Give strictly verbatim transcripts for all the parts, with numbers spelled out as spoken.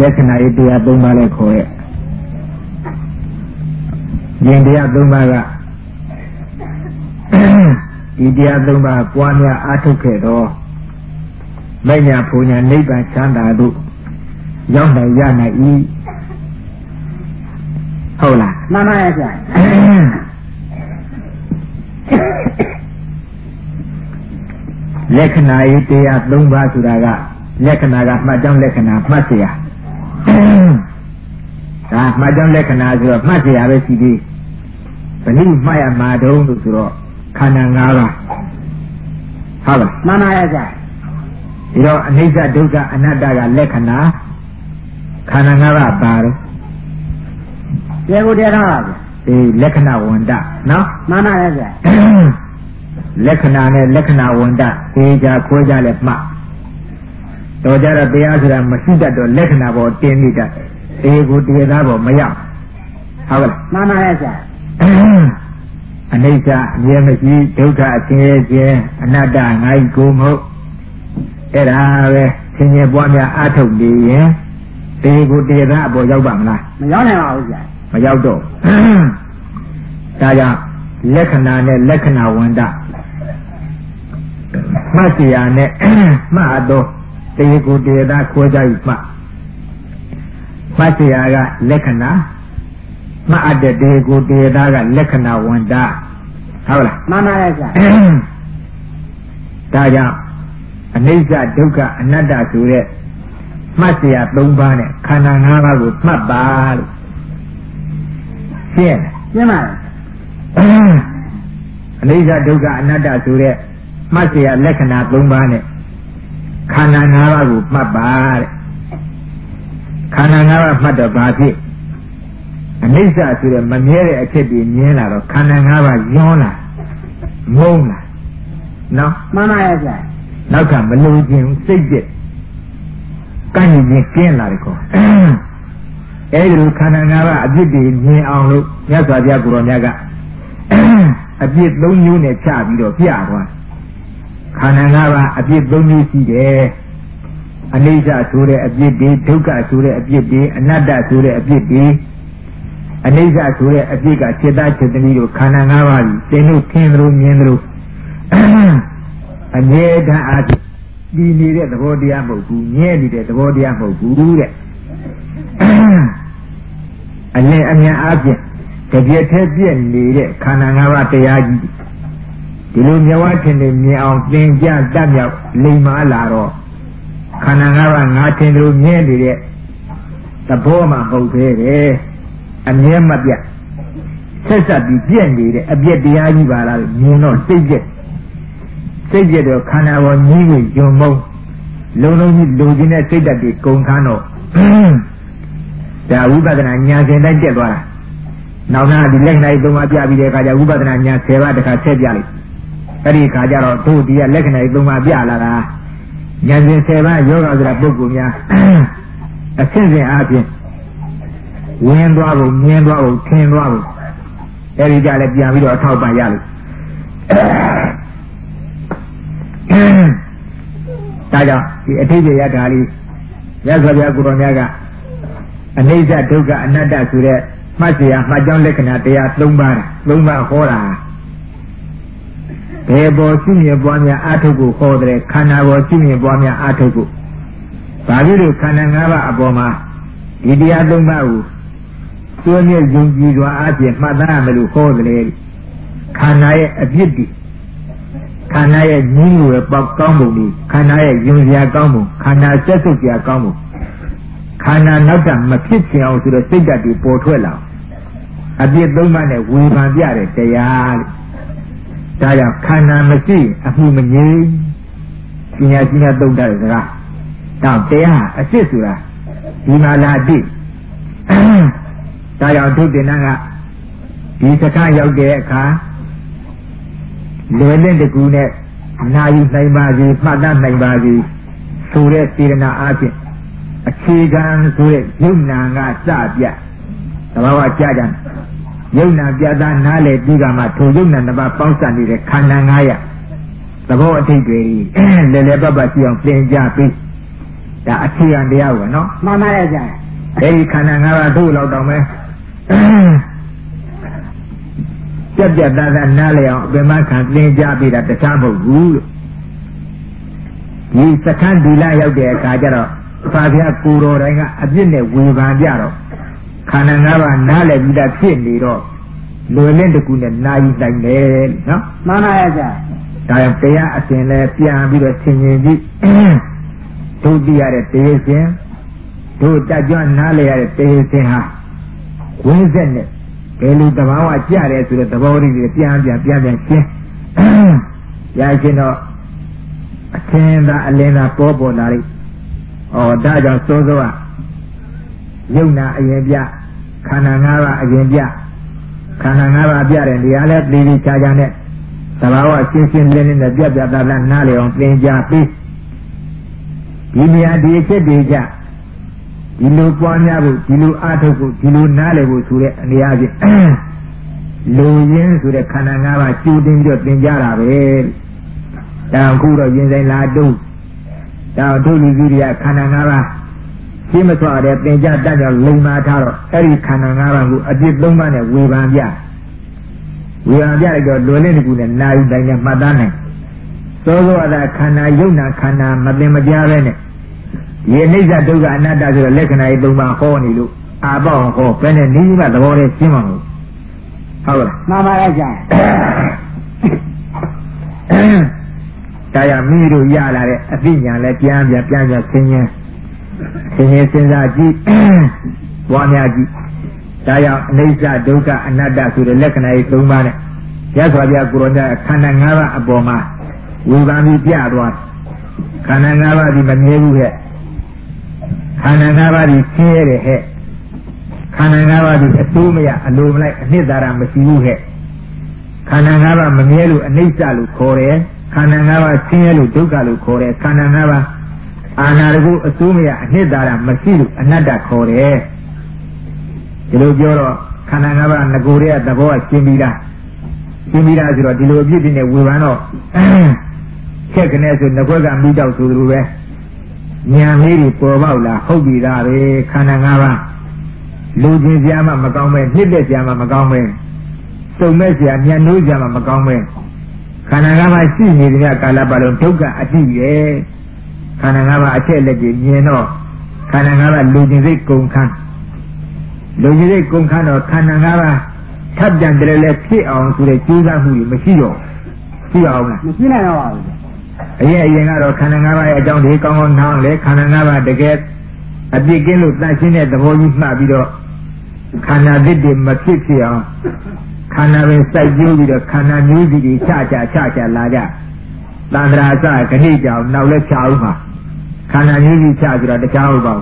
Lekana itu ya tumbale kowe. Yang dia tumbaga. Dia tumba puanya atuk kedo. Banyak punya niban canda tu. Yang daya na i. Hola. Mana aja. Lekana itu ya tumba suraga. Lekana ga macam lekana masih ya. Ah macam lekana juga masih ya bersih. Beli maya madong tu suro. Kana ngara. Hola. Mana aja. Iro anisa duga anada ga lekana. Kana ngara baru. Dia udah apa? Eh lekana wanda, no? Mana aja. Lekana ne lekana wanda. Eh ja koja lepma. Dojara biar sudah mesti ada lekana bawa tinggi dah. Eh gudi dah bawa mayam. Hola. Mana aja. Anisa dia mesti duga tinggi anada ngai kumu. Era we sini buatnya atuk dia. Eh gudi dah bawa jauh bang lah. Mana aja. မရောက်တော့ဒါကြောင့်လက္ခဏာနဲ့လက္ခဏာဝန္တမှတ်စီယာနဲ့မှတ်တော့တေကိုတေသာခေါ်ကြပြီမှတ်မှတ်စီယာကလက္ခဏာမှတ်တဲ့တေကိုတေသာကလက္ခဏာဝန္တဟုတ်လားမှန်ပါရဲ့ဆရာဒါကြောင့်အနိစ္စဒုက္ခအနတ္တဆိုတဲ့မှတ်စီယာ၃ပါးနဲ့ခန္ဓာ၅ပါးကိုမှတ်ပါလို့ရှင်းရှင်းပါလားအနိစ္စဒုက္ခအနတ္တဆိုတဲ့မှတ်เสียလက္ခဏာ၃ပါးနဲ့ခန္ဓာ၅ပါးကိုမှတ်ပါတဲ့ခန္ဓာ၅ပါးမှတ်တော့ဘာဖြစ်အနိစ္စဆိုတဲ့မမြဲတဲ့အဖြစ်တွေမြင်လာတော့ခန္ဓာ၅ပါးယွန်းလာငုံလာနော်မှန်ပါရဲ့ဆရာနောက်ကမလို့ခြင်းစိတ်ပြည့်ကန့်ရင်ကျင်းလာတယ်ကောအဲဒီလိုခန္ဓာ၅ပါးအပြစ်တွေမြင်အောင်လို့မြတ်စွာဘုရားကိုရောမြတ်ကအပြစ်၃မျိုးနဲ့ချပြီးတော့ပြသွားခန္ဓာ၅ပါးအပြစ်၃မျိုးရှိတယ်အနိစ္စဆိုတဲ့အပြစ်တွေဒုက္ခဆိုတဲ့အပြစ်တွေအနတ္တဆိုတဲ့အပြစ်တွေအနိစ္စဆိုတဲ့အပြစ်ကစေတစေတသမီးတို့ခန္ဓာ၅ပါးကြီးသင်တို့ခင်းသလိုမြင်သလိုအမြဲတမ်းအားဒီနေတဲ့သဘောတရားမဟုတ်ဘူးမြဲနေတဲ့သဘောတရားမဟုတ်ဘူးတဲ့အလင်းအမြန်အားဖြင့်တပြည့်ထဲပြည့်နေတဲ့ခန္ဓာ၅ပါးတရားကြီးဒီလိုမြဝထင်နေမြင်အောင်သင်ကြတတ်မြောက်လိမ္မာလာတော့ခန္ဓာ၅ပါးငါထင်လို့မြင်နေတဲ့သဘောမှမဟုတ်သေးတယ်အမြဲမပြတ်ဆက်ဆက်ပြီးပြည့်နေတဲ့အပြည့်တရားကြီးပါလားမြင်တော့စိတ်ပြည့်စိတ်ပြည့်တော့ခန္ဓာပေါ်ကြီးကိုယုံမုံလုံးလုံးကြီးလူကြီးနဲ့စိတ်ဓာတ်တွေကုန်ခန်းတော့ဒါဝိပဿနာဉာဏ်ရှင်တိုင်းတက်သွားတာနောက်နာဒီလက်နိုင်သုံးပါးပြပြီးတဲ့အခါကျဝိပဿနာဉာဏ်၁၀ပါးတခါဆက်ပြလိုက်အဲ့ဒီအခါကျတော့တို့ဒီကလက်နိုင်သုံးပါးပြလာတာဉာဏ်ရှင်၁၀ပါးယောဂဆိုတာပုဂ္ဂိုလ်များအဆင့်ဆင့်အားဖြင့်ဝင်သွားဖို့မြင်သွားဖို့ထင်သွားဖို့အဲ့ဒီကြလည်းပြန်ပြီးတော့အထောက်ပံ့ရလို့ဒါကြောင့်ဒီအထိပ္ပယ်ရတာလေးရသော်ပြကိုယ်တော်များကအနိစ္စဒုက္ခအနတ္တဆိုတဲ့မှတ်เสียမှတ်ကြောင်းလက္ခဏာတရား၃ပါး၃ပါးဟောတာဘယ်ပေါ်ရှိမြင်ပွားများအာထုပ်ကိုဟောတဲ့ခန္ဓာပေါ်ရှိမြင်ပွားများအာထုပ်ကိုဒါပြီးတော့ခန္ဓာ၅ပါးအပေါ်မှာဒီတရား၃ပါးကိုကျွမ်းမြတ်ယုံကြည်စွာအားဖြင့်မှတ်သားရမယ်လို့ဟောတယ်ခန္ဓာရဲ့အပြစ်တွေခန္ဓာရဲ့ညီးငွယ်ပေါက်ကောင်းပုံတွေခန္ဓာရဲ့ယုံစရာကောင်းပုံခန္ဓာဆက်စုပ်စရာကောင်းပုံခန္ဓာနောက်တာမဖြစ်ချင်အောင်ဆိုတော့စိတ်ဓာတ်တွေပေါ်ထွက်လာအပြစ်သုံးပါးနဲ့ဝေဖန်ပြတဲ့တရားလေဒါကြောင့်ခန္ဓာမရှိအမှုမငြိမ်ပညာရှိများသုံးတဲ့စကားတော့တရားအစစ်ဆိုတာဒီမှာလာတိဒါကြောင့်ဒုတိယကဒီစကားရောက်တဲ့အခါလွယ်တဲ့တကူနဲ့နာယူနိုင်ပါစေမှတ်သားနိုင်ပါစေဆိုတဲ့စေတနာအားဖြင့်အခြေခံဆိုတဲ့ယုံနာကစပြသဘာဝကြကြယုံနာပြတာနားလေပြီးကမှထိုယုံနာနှစ်ပါးပေါင်းစပ်နေတဲ့ခန္ဓာ၅ရပ်သဘောအထိတ်တွေလဲလဲပတ်ပတ်ရှိအောင်သင်ကြပြီးဒါအခြေခံတရားပဲနော်မှန်ပါတယ်ဗျာအဲဒီခန္ဓာငါးပါးတို့လောက်တော့မယ်ပြက်ပြက်သားသားနားလည်အောင်အပင်မခံသင်ကြားပေးတာတခြားမဟုတ်ဘူးလို့ဒီစခန်းဒီလာရောက်တဲ့အခါကျတော့ဖာပြကိုတော်တိုင်းကအပြစ်နဲ့ဝေဖန်ကြတော့ခန္ဓာငါးပါးနားလည်ပြီးသားဖြစ်နေတော့လွယ်လင့်တကူနဲ့နာယူနိုင်တယ်နော်မှန်ပါရဲ့ဗျာဒါကြောင့်တရားအစဉ်လဲပြန်ပြီးတော့ဆင်ခြင်ကြည့်တို့သိရတဲ့တရားစဉ်တို့တကြွနားလည်ရတဲ့တရားစဉ်ဟာဝိဇ္ဇနဲ့ဘယ်လိုသဘာဝကြတယ်ဆိုတဲ့သဘောလေးတွေပြန်ပြန်ပြန်ပြန်ရှင်းရရှင်တော့အသင်သာအလင်းသာပေါ်ပေါ်လာလိမ့်ဩဒါကြောင့်စိုးစိုးကယုံနာအရင်ပြခန္ဓာ၅ပါးအရင်ပြခန္ဓာ၅ပါးပြတဲ့နေရာလဲပြည်ပြီးခြားခြားနဲ့သဘာဝရှင်းရှင်းလင်းလင်းနဲ့ပြပြသားသားနားလည်အောင်သင်ကြားပြီးဒီနေရာဒီအချက်တွေကြဒီလိုပွားများဖို့ဒီလိုအားထုတ်ဖို့ဒီလိုနားလည်ဖို့ဆိုတဲ့အနေအချင်းလူရင်းဆိုတဲ့ခန္ဓာ၅ပါးကျူတင်ပြီးတော့သင်ကြားတာပဲတောင်ခုတော့ရင်ဆိုင်လာတုံးတောင်ထုတ်လူကြီးတွေကခန္ဓာ၅ပါးရှင်းမထွက်တဲ့သင်ကြားတတ်ကြလုံမာထားတော့အဲ့ဒီခန္ဓာ၅ပါးကိုအပြစ်၃ပါးနဲ့ဝေဖန်ပြဝေဖန်ပြလိုက်တော့လွယ်လင့်တကူနဲ့နာယူတိုင်းနဲ့မှတ်သားနိုင်သောသောအသာခန္ဓာယုံနာခန္ဓာမသိမကြားပဲနဲ့ဒီအနိစ္စဒုက္ခအနတ္တဆိုတဲ့လက္ခဏာတွေ၃ပါးဟောနေလို့အာပေါဟောဘယ်နဲ့နိဗ္ဗာန်သဘောလေးရှင်းမှာမဟုတ်ဟုတ်လားမှန်ပါရဲ့ဗျာဒါရမိတို့ရလာတဲ့အသိဉာဏ်လဲပြန်ပြန်ပြန်ပြန်ဆင်းရဲဆင်းရဲစဉ်းစားကြည့်ပွားများကြည့်ဒါကြောင့်အနိစ္စဒုက္ခအနတ္တဆိုတဲ့လက္ခဏာတွေ၃ပါးနဲ့ရသော်ပြကိုရောမြတ်ခန္ဓာ၅ပါးအပေါ်မှာဝေဖန်ပြီးပြသွားခန္ဓာ၅ပါးဒီမမြဲဘူးဟဲ့ခန္ဓာ၅ပါးဒီဆင်းရဲတယ်ဟဲ့ခန္ဓာ၅ပါးဒီအတိုးမရအလိုမလိုက်အနှစ်သာရမရှိဘူးဟဲ့ခန္ဓာ၅ပါးမမြဲလို့အနိစ္စလို့ခေါ်တယ်ခန္ဓာ၅ပါးဆင်းရဲလို့ဒုက္ခလို့ခေါ်တယ်ခန္ဓာ၅ပါးအာနာတကုအစိုးမရအနှစ်သာရမရှိလို့အနတ္တခေါ်တယ်ဒီလိုပြောတော့ခန္ဓာ၅ပါးငကိုယ်ရဲ့သဘောကရှင်းပြီးသားရှင်းပြီးသားဆိုတော့ဒီလိုအပြစ်တွေနဲ့ဝေဖန်တော့ချက်ကနေဆိုငကွက်ကမိတော့ဆိုလိုပဲညာလေးတွေပေါ်ပေါက်လာဟုတ်ပြီသားပဲခန္ဓာ၅ပါးလူချင်းစရာမှမကောင်းပဲနှစ်သက်စရာမှမကောင်းပဲစုံမဲ့စရာညံ့နိုးစရာမှမကောင်းပဲခန္ဓာ၅ပါးရှိနေတဲ့ကာလပတ်လုံးဒုက္ခအတိရဲ့ခန္ဓာ၅ပါးအချက်လက်ကြီးမြင်တော့ခန္ဓာ၅ပါးလူချင်းစိတ်ကုန်ခန်းလူချင်းစိတ်ကုန်ခန်းတော့ခန္ဓာ၅ပါးထပ်ပြန်တယ်လည်းဖြစ်အောင်ဆိုတဲ့ကြိုးစားမှုတွေမရှိတော့ရှိအောင်လားမရှိနိုင်တော့ပါဘူးအရင်အရင်ကတော့ခန္ဓာ၅ပါးရဲ့အကြောင်းဒီကောင်းကောင်းနားလေခန္ဓာ၅ပါးတကယ်အပြစ်ကင်းလို့တန်ရှင်းတဲ့သဘောကြီးမှတ်ပြီးတော့ခန္ဓာသစ်တွေမဖြစ်ဖြစ်အောင်ခန္ဓာပဲစိုက်ကျိုးပြီးတော့ခန္ဓာမျိုးစီတွေချချချချလာကြသန္တရာစခဏိကြောင်နောက်လက်ချအောင်ပါခန္ဓာမျိုးစီချဆိုတော့တခြားဟုတ်ပါ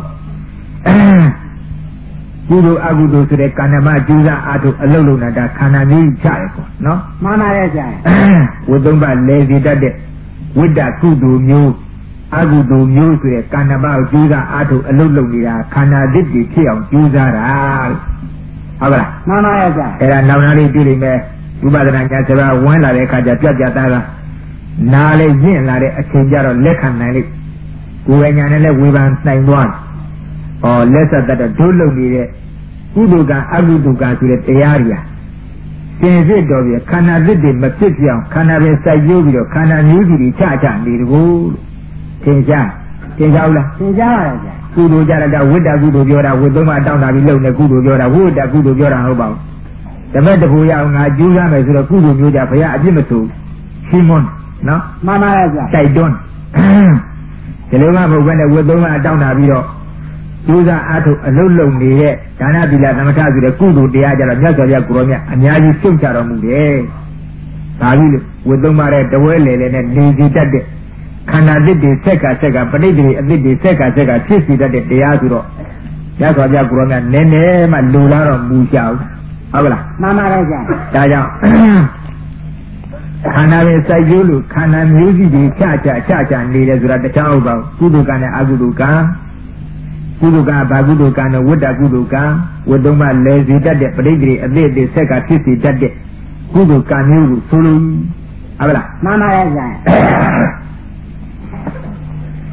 ဘူးကုသိုလ်အကုသိုလ်ဆိုတဲ့ကံဓမ္မကျူးစာအာထုအလုံးလုံးတာခန္ဓာမျိုးချရပေါ့နော်မှန်ပါရဲ့ကြာဝိသုံးပါလေစီတတ်တဲ့ဝိတ္တကုသိုလ်မျိုးအကုသိုလ်မျိုးဆိုတဲ့ကံဓမ္မကျူးစာအာထုအလုံးလုံးနေတာခန္ဓာသစ်တွေဖြစ်အောင်ကျူးစားတာဟုတ်လားမှန်ပါရဲ့ကြာအဲ့ဒါနောက်နာလေးတွေ့လိမ့်မယ်ဝိပဿနာဉာဏ်စဘာဝန်းလာတဲ့အခါကျပြတ်ပြတ်သားသားနားလေးရင့်လာတဲ့အချိန်ကျတော့လက်ခံနိုင်လိမ့်ကိုယ်ဉာဏ်နဲ့လည်းဝေဖန်နိုင်သွားဩလက်ဆက်တတ်တဲ့ဒုလုံနေတဲ့ကုသိုလ်ကအကုသိုလ်ကဆိုတဲ့တရားတွေဟာသင်စစ်တော်ပြီခန္ဓာသစ်တွေမဖြစ်ပြောင်းခန္ဓာပဲစိုက်ကျိုးပြီးတော့ခန္ဓာမျိုးစီတွေချချနေတကူသင်ကြားသင်ကြားလားသင်ကြားပါရဲ့ကြာကုသိုလ်ကြတာဝိတ္တကုသိုလ်ပြောတာဝိသုံးပါတောင်းတာပြီးလုံနေကုသိုလ်ပြောတာဝိတ္တကုသိုလ်ပြောတာဟုတ်ပါဘူးဓမ္မတကူရအောင်ငါကျူးရမယ်ဆိုတော့ကုသိုလ်မျိုးကြဘုရားအပြစ်မဆိုရှင်းမွန်းနော်မှန်ပါရဲ့ကြာတိုက်တွန်းဒီလိုမှမဟုတ်ဘဲနဲ့ဝိသုံးပါတောင်းတာပြီးတော့ကျိုးစားအားထုတ်အလုံးလုံးနေတဲ့ဒါနသီလသမထဆိုတဲ့ကုသိုလ်တရားကြတော့မြတ်စွာဘုရားကိုရောမြတ်အများကြီးရှုပ်ချတော်မူတယ်။ဒါကြီးလို့ဝိသုံးပါတဲ့တဝဲလေလေနဲ့နေစီတတ်တဲ့ခန္ဓာသစ်တွေဆက်ကဆက်ကပဋိသေအသစ်တွေဆက်ကဆက်ကဖြစ်စီတတ်တဲ့တရားဆိုတော့မြတ်စွာဘုရားကိုရောမြတ်နည်းနည်းမှလူလာတော့မူချအောင်ဟုတ်လားမှန်ပါရဲ့ကြာဒါကြောင့်ခန္ဓာပဲစိုက်ကျိုးလို့ခန္ဓာမျိုးစီတွေချချချချနေတယ်ဆိုတာတခြားဟုတ်ပါဘူးကုသိုလ်ကံနဲ့အကုသိုလ်ကံကုသိုလ်ကဘာကုသိုလ်ကံနဲ့ဝိတ္တကုသိုလ်ကံဝိသုံးပါလဲစီတတ်တဲ့ပဋိသေအသစ်တွေဆက်ကဖြစ်စီတတ်တဲ့ကုသိုလ်ကံမျိုးကိုဆိုလို့ဟုတ်လားမှန်ပါရဲ့ကြာ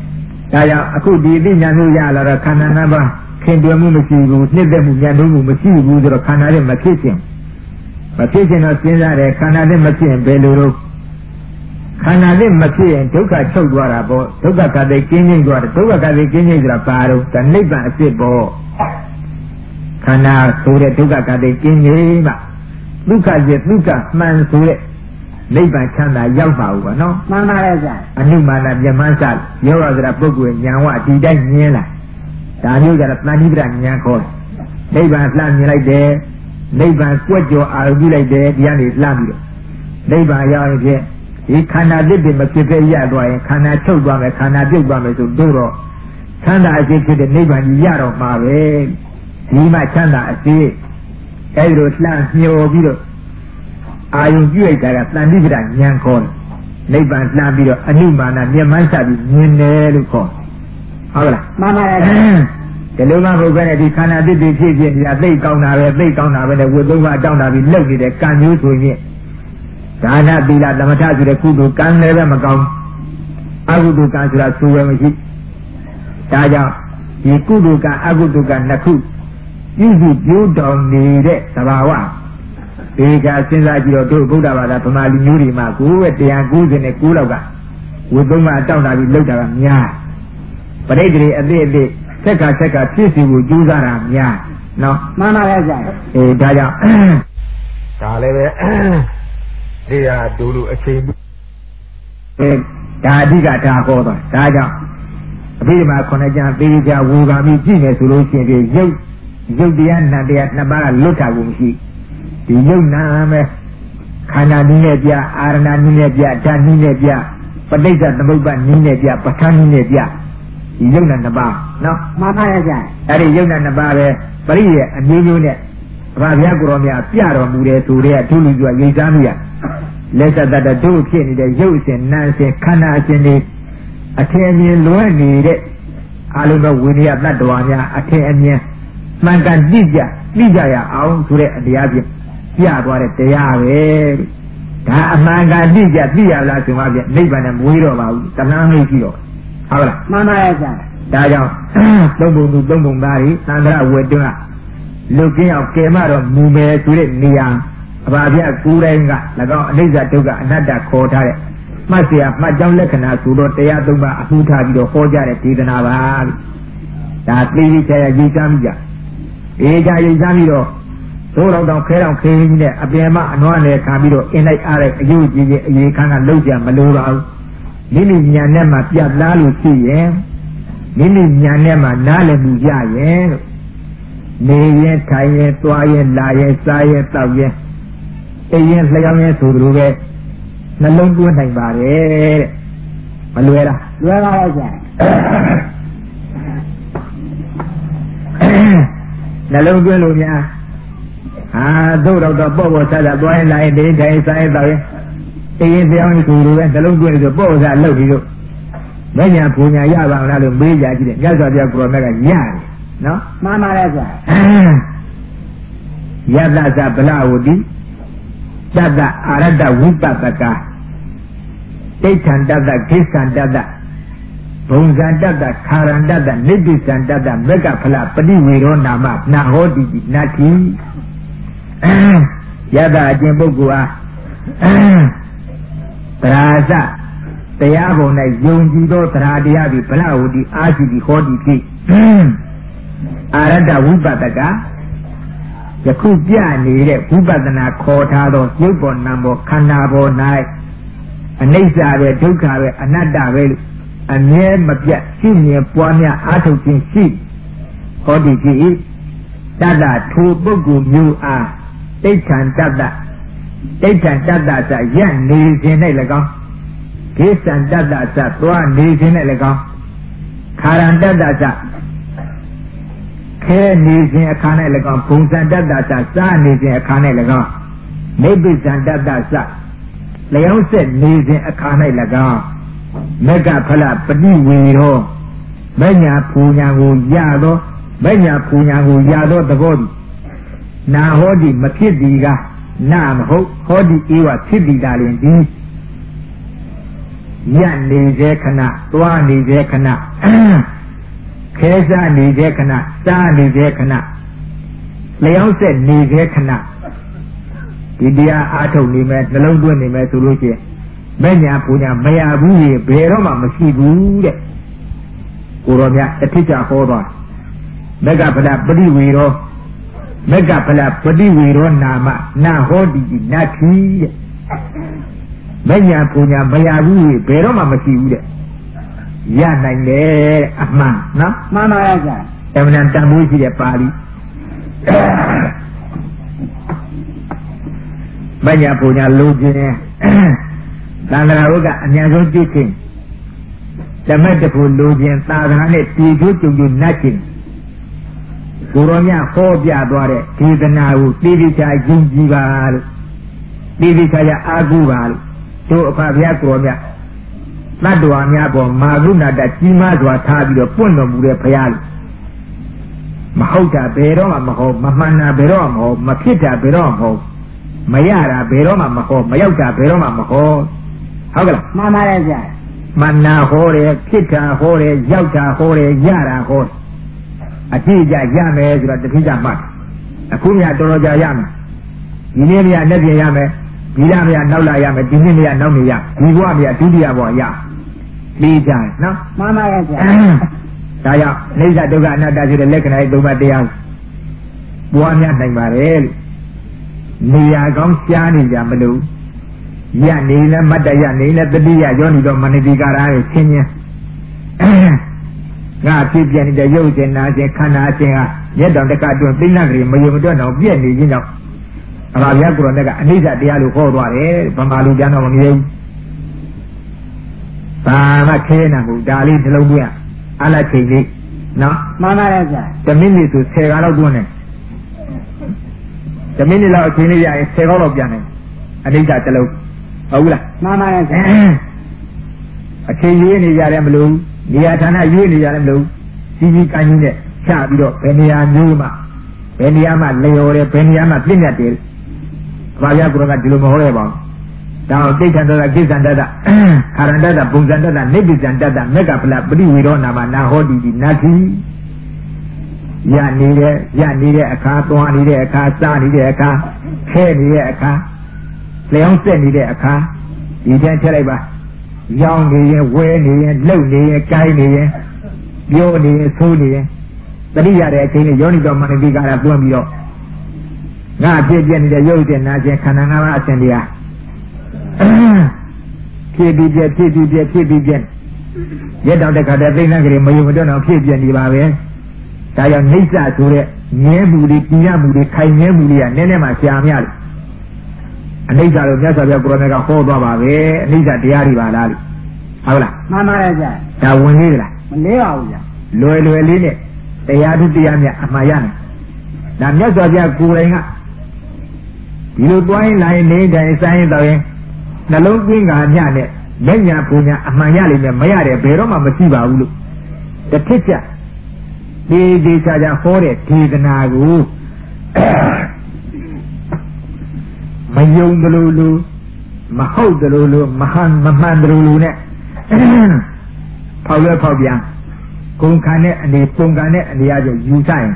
ဒါကြောင့်အခုဒီအသိဉာဏ်မျိုးရလာတော့ခန္ဓာ၅ပါးခင်တွယ်မှုမရှိဘူးနှစ်သက်မှုဉာဏ်တို့မှုမရှိဘူးဆိုတော့ခန္ဓာနဲ့မဖြစ်ခြင်းမဖြစ်ခြင်းတော့စဉ်းစားတယ်ခန္ဓာနဲ့မဖြစ်ရင်ဘယ်လိုလုပ်ခန္ဓာနဲ့မဖြစ်ရင်ဒုက္ခချုပ်သွားတာပေါ့ဒုက္ခကတိကင်းငြိမ်းသွားတယ်ဒုက္ခကတိကင်းငြိမ်းဆိုတာဘာလို့ဒါနိဗ္ဗာန်အစစ်ပေါ့ခန္ဓာဆိုတဲ့ဒုက္ခကတိကင်းငြိမ်းမှဒုက္ခရဲ့ဒုက္ခမှန်ဆိုတဲ့နိဗ္ဗာန်ချမ်းသာရောက်ပါဘူးကွာနော်မှန်ပါရဲ့ဗျာအနုမာနမြမန်းစားရောရစရာပုဂ္ဂိုလ်ဉာဏ်ဝဒီတိုင်းမြင်လာဒါမျိုးကြတော့တဏှိပဒဉာဏ်ခေါ်နိဗ္ဗာန်လှမ်းမြင်လိုက်တယ်နိဗ္ဗာန်ကြွက်ကြော်အာရုံပြုလိုက်တယ်ဒီကနေလှမ်းပြီးတော့နိဗ္ဗာန်ရောက်ရင်ဖြင့်ဒီခန္ဓာတစ်တွေမဖြစ်သေးရသွားရင်ခန္ဓာချုပ်သွားမယ်ခန္ဓာပြုတ်သွားမယ်ဆိုတို့တော့ချမ်းသာအစစ်ဖြစ်တဲ့နိဗ္ဗာန်ကြီးရတော့မှာပဲဒီမှာချမ်းသာအစစ်အဲဒီလိုလှမ်းမျောပြီးတော့အာယုံကြည့်လိုက်တာကတဏှိပဒဉာဏ်ခေါ်နိဗ္ဗာန်လှမ်းပြီးတော့အနုမာနမျက်မှန်းစပြီးမြင်တယ်လို့ခေါ်ဟုတ်လားမှန်ပါရဲ့ဒီလိုမှမဟုတ်ဘဲနဲ့ဒီခန္ဓာတစ်တွေဖြစ်ဖြစ်နေတာသိကောင်းတာပဲသိကောင်းတာပဲနဲ့ဝိသုံးပါးတောင်းတာပြီးလှုပ်နေတဲ့ကံမျိုးဆိုရင်ဒါနသီလသမထဆိုတဲ့ကုသိုလ်ကံလည်းပဲမကောင်းအကုသိုလ်ကံဆိုတာဆိုဝယ်မရှိဒါကြောင့်ဒီကုသိုလ်ကအကုသိုလ်ကနှစ်ခုပြုစုပြိုးတောင်နေတဲ့သဘာဝဒီကစဉ်းစားကြည့်တော့တို့ဗုဒ္ဓဘာသာဗမာလူမျိုးတွေမှာကိုယ်ပဲ၁၉၉လောက်ကဝိသုံးပါးတောင်းတာပြီးလှုပ်တာကများပရိသေအသေးအသေးဆက်ကဆက်ကဖြစ်စီကိုကြိုးစားတာများနော်မှန်ပါရဲ့ဗျာအေးဒါကြောင့်ဒါလည်းပဲဒီဟာဒူလူအချိန်အဲဒါအဓိကဒါဟောတော့ဒါကြောင့်အဘိဓမ္မာခုနှစ်ကျမ်းသေချာဝေဘာမိကြည့်နေဆိုလို့ရှိရင်ရုပ်ရုပ်တရားနံတရားနှစ်ပါးကလွတ်တာကိုမရှိဒီရုပ်နာမယ်ခန္ဓာနည်းနဲ့ပြအာရဏနည်းနဲ့ပြဓာတ်နည်းနဲ့ပြပဋိစ္စသမုပ္ပါနည်းနဲ့ပြပဋ္ဌာန်းနည်းနဲ့ပြဒီယုံနာနှစ်ပါးနော်မှန်ပါရဲ့ဗျာအဲ့ဒီယုံနာနှစ်ပါးပဲပရိရဲ့အမျိုးမျိုးနဲ့ဗာဗျာကိုရောမြပြတော်မူတဲ့သူတွေကဒုလူကျွရိတ်သားမိရလက်ဆက်တတ်တဲ့ဒုဖြစ်နေတဲ့ရုပ်အစဉ်နာအစဉ်ခန္ဓာအစဉ်တွေအထင်အမြင်လွဲနေတဲ့အာလုံးသောဝိနည်းတတ္တဝါများအထင်အမြင်မှန်ကန်သိကြသိကြရအောင်ဆိုတဲ့အတရားဖြင့်ပြသွားတဲ့တရားပဲဒါအမှန်ကန်သိကြသိရလားဆိုမှဖြင့်နိဗ္ဗာန်နဲ့မွေးတော့ပါဘူးတဏှာမရှိတော့ဟုတ်လားမှန်ပါရဲ့ဗျာဒါကြောင့်သုံးပုံသူသုံးပုံသားကြီးသံဃာဝေတွန်းကလူကင်းအောင်ကယ်မတော့မူမယ်ဆိုတဲ့နေရာအဘာပြကူတိုင်းက၎င်းအနိစ္စဒုက္ခအနတ္တခေါ်ထားတဲ့မှတ်เสียမှတ်ကြောင်းလက္ခဏာဆိုတော့တရားသုံးပါအမှုထားပြီးတော့ဟောကြတဲ့ဒေသနာပါဒါသိသိချာချာရေးချမ်းကြအေးကြရေးချမ်းပြီးတော့သိုးတော့တော့ခဲတော့ခဲကြီးနဲ့အပြင်မှာအနွားနဲ့ခံပြီးတော့အင်းလိုက်အားတဲ့အယုတ်ကြီးကြီးအေးခန်းကလှုပ်ကြမလို့ပါဘူးမိမိညာနဲ့မှပြတ်သားလို့ရှိရင်မိမိညာနဲ့မှနားလည်မှုရရင်လို့နေရင်ထိုင်ရင်သွားရင်လာရင်စားရင်တောက်ရင်အိမ်ရင်လျှောင်းရင်ဆိုလိုပဲနှလုံးသွင်းနိုင်ပါတယ်တဲ့မလွယ်လားလွယ်ပါရဲ့ဗျာနှလုံးသွင်းလို့များအာသို့တော့တော့ပေါ့ပေါ့ဆဆသွားရင်လာရင်နေထိုင်စားရင်တောက်ရင်အေးပြောင်းနေသူလိုပဲနှလုံးသွင်းလို့ပေါ့စားလှုပ်ပြီးတော့မညာပူညာရပါလားလို့မေးကြကြည့်တယ်ညဇောပြကိုရောမက်ကရတယ်နော်မှန်ပါရဲ့ဗျာယတ္တသဗလဝတိတတ္တအာရတ္တဝိပဿကာတိဋ္ဌံတတ္တခိစ္ဆံတတ္တဘုံဇံတတ္တခါရံတတ္တနိဗ္ဗိဇံတတ္တမက္ကဖလပฏิဝေရောနာမနာဟောတိနာတိယတ္တအကျင့်ပုဂ္ဂိုလ်အားသရာဇတရားပုံ၌ယုံကြည်သောသရာတရားသည်ဗလဝတိအာရှိတိဟောတိဖြစ်အာရတ္တဝိပဿကယခုပြနေတဲ့ဝိပဿနာခေါ်ထားသောရုပ်ပေါ်နာမ်ပေါ်ခန္ဓာပေါ်၌အနိစ္စပဲဒုက္ခပဲအနတ္တပဲလို့အမြဲမပြတ်ရှိမြင်ပွားများအားထုတ်ခြင်းရှိဟောတိဖြစ်တတ္တထိုပုဂ္ဂိုလ်မျိုးအားတိဋ္ဌံတတ္တတိဋ္ဌံတတ္တသရပ်နေခြင်း၌၎င်းကိစ္စံတတ္တသသွားနေခြင်း၌၎င်းခါရံတတ္တသခဲနေခြင်းအခါ၌၎င်းဘုံဇံတတ္တသစားနေခြင်းအခါ၌၎င်းနိဗ္ဗိဇံတတ္တသလျောင်းဆက်နေခြင်းအခါ၌၎င်းမက္ကဖလပฏิဝေရောမညာပူညာကိုရသောမညာပူညာကိုရသောသဘောသည်နာဟောတိမဖြစ်သည်ကနာမဟုတ်ဟောတိဧဝဖြစ်သည်သာလျှင်ဒီရနေစေခဏသွားနေစေခဏခဲစားနေတဲ့ခဏစားနေတဲ့ခဏလျောင်းဆက်နေတဲ့ခဏဒီတရားအားထုတ်နေမယ်နှလုံးသွင်းနေမယ်ဆိုလို့ရှိရင်မညာပူညာမရဘူးရေဘယ်တော့မှမရှိဘူးတဲ့ကိုရောမြတ်အထစ်ကြဟောသွားမက္ကပလပฏิဝေရောမက္ကပလပฏิဝေရောနာမနာဟောတိနတ်ထီတဲ့မညာပူညာမရဘူးရေဘယ်တော့မှမရှိဘူးတဲ့ရနိုင်တယ်အမှန်နော်မှန်ပါရဲ့ဗျာအမှန်တန်ဖိုးရှိတဲ့ပါဠိမညာပူညာလိုချင်တယ်သံဃာဝုကအများဆုံးကြည့်ချင်းဓမ္မတခုလိုချင်သာသနာနဲ့တည်ကျိုးကြုံကြနတ်ချင်းကိုရောမြဟောပြသွားတဲ့ဒေသနာကိုတိတိကျကျယဉ်ကြည်ပါလို့တိတိကျကျအားကိုးပါလို့တို့အဖဘုရားကိုရောမြသတ္တဝါများပေါ်မာရုဏတကြီးမားစွာထားပြီးတော့ပွင့်တော်မူတဲ့ဘုရားလို့မဟုတ်တာဘယ်တော့မှမဟုတ်မမှန်တာဘယ်တော့မှမဟုတ်မဖြစ်တာဘယ်တော့မှမဟုတ်မရတာဘယ်တော့မှမဟုတ်မရောက်တာဘယ်တော့မှမဟုတ်ဟုတ်ကလားမှန်ပါရဲ့ဗျာမနာဟောတယ်ဖြစ်တာဟောတယ်ရောက်တာဟောတယ်ရတာဟောအတိအကျရမယ်ဆိုတော့တတိယမှတ်အခုမြတ်တော်တော်ကြာရမယ်ဒီနေ့မြတ်လက်ပြင်ရမယ်ဒီလမြတ်နောက်လာရမယ်ဒီနေ့မြတ်နောက်နေရဒီဘဝမြတ်ဒုတိယဘဝရပြီးကြနော်မှန်ပါရဲ့ဗျာဒါကြောင့်နေသဒုက္ခအနတ္တဆိုတဲ့လက္ခဏာရဲ့သုံးပါးတရားပွားများနိုင်ပါတယ်လို့နေရာကောင်းရှားနေကြမလို့ရနေလဲမတ္တရနေလဲတတိယယောနိတော်မနတိကာရရဲ့ရှင်းချင်းငါဖြစ်ပြနေတဲ့ရုပ်ရှင်နာရှင်ခန္ဓာရှင်ဟာရက်တော်တက္ကတွင်သိဏ္ဍကလေးမယုံမတွက်တော့ပြည့်နေခြင်းကြောင့်အဘာဘုရားကိုရောနဲ့ကအနိစ္စတရားလို့ဟောသွားတယ်ဗမာလူကျမ်းတော်မမြင်ဘူးဘာမှခဲနေမှုဒါလေးတစ်လုံးပြအလားချိန်လေးနော်မှန်ပါရဲ့ဗျာတမိနစ်ဆိုဆယ်ကားလောက်တွန်းတယ်တမိနစ်လောက်အချိန်လေးရရင်ဆယ်ကားလောက်ပြန်တယ်အနိစ္စတစ်လုံးဟုတ်ဘူးလားမှန်ပါရဲ့ဗျာအချိန်ရေးနေကြတယ်မလို့နေရာဌာနရေးနေကြတယ်မလို့ကြီးကြီးကန်းကြီးနဲ့ချပြီးတော့ဘယ်နေရာမျိုးမှဘယ်နေရာမှလျော်တယ်ဘယ်နေရာမှပြည့်ညတ်တယ်ဘာရကုရကဒီလိုမဟောရပါဘူးဒါအောင်တိဋ္ဌံတ္တကိစ္ဆန္တတ္တခရန္တတ္တပုံစံတ္တနိဗ္ဗိဇံတ္တမက္ကပလပฏิဝေရောနာမနာဟောတိတိနာတိရနေတဲ့ရနေတဲ့အခါသွားနေတဲ့အခါစားနေတဲ့အခါခဲနေတဲ့အခါလျောင်းဆက်နေတဲ့အခါဒီတန်းထည့်လိုက်ပါရောင်းနေရင်ဝဲနေရင်လှုပ်နေရင်ကိုင်းနေရင်ပြောနေရင်ဆိုးနေရင်တတိရတဲ့အချိန်နဲ့ယောနိတော်မနတိကာရတွန်းပြီးတော့ငါပြည့်ပြည့်နေတဲ့ရုပ်တဲ့နာခြင်းခန္ဓာငါးပါးအစဉ်တရားဖြည့်ပြီးပြည့်ဖြည့်ပြီးပြည့်ဖြည့်ပြီးပြည့်ရက်တော်တခါတည်းသိဏ္ဍကလေးမယုံမတွက်တော့ဖြည့်ပြည့်နေပါပဲဒါကြောင့်နှိစ္စဆိုတဲ့ငဲမှုတွေပြရမှုတွေခိုင်ငဲမှုတွေကနည်းနည်းမှရှားများတယ်အနိစ္စလို့မြတ်စွာဘုရားကိုရောမြတ်ကဟောသွားပါပဲအနိစ္စတရားတွေပါလားလို့ဟုတ်လားမှန်ပါရဲ့ဗျာဒါဝင်သေးလားမလေးပါဘူးဗျာလွယ်လွယ်လေးနဲ့တရားသူတရားမြတ်အမှားရမယ်ဒါမြတ်စွာဘုရားကိုယ်တိုင်ကဒီလိုတွိုင်းလိုက်နေတိုင်းဆိုင်တော့ရင်နှလုံးသွင်းကညနဲ့လက်ညာပူညာအမှန်ရလိမ့်မယ်မရတယ်ဘယ်တော့မှမရှိပါဘူးလို့တစ်ထစ်ချက်ဒီဒီချာချာဟောတဲ့ဒေသနာကိုမယုံတယ်လို့လို့မဟုတ်တယ်လို့လို့မဟန်မမှန်တယ်လို့လို့နဲ့ဖောက်လဲဖောက်ပြန်ကုန်ခံတဲ့အနေပုံခံတဲ့အနေအချင်းယူဆိုင်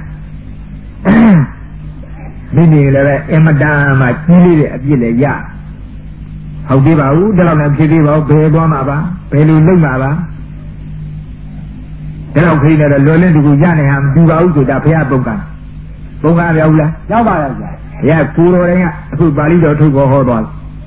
မိမိလည်းပဲအမတန်မှကြီးလေးတဲ့အပြစ်လည်းရဟုတ်သေးပါဘူးဒါတော့လည်းဖြစ်သေးပါဘူးဘယ်သွားမှာပါဘယ်လိုလုပ်မှာပါဒါတော့ခိနေတော့လွယ်လင်းတူကူရနေဟာမတူပါဘူးဆိုတာဘုရားပုံကံပုံကံရောက်လားရောက်ပါရဲ့ဗျာဘုရားကိုယ်တော်တိုင်းကအခုပါဠိတော်ထုတ်ခေါ်ဟောသွား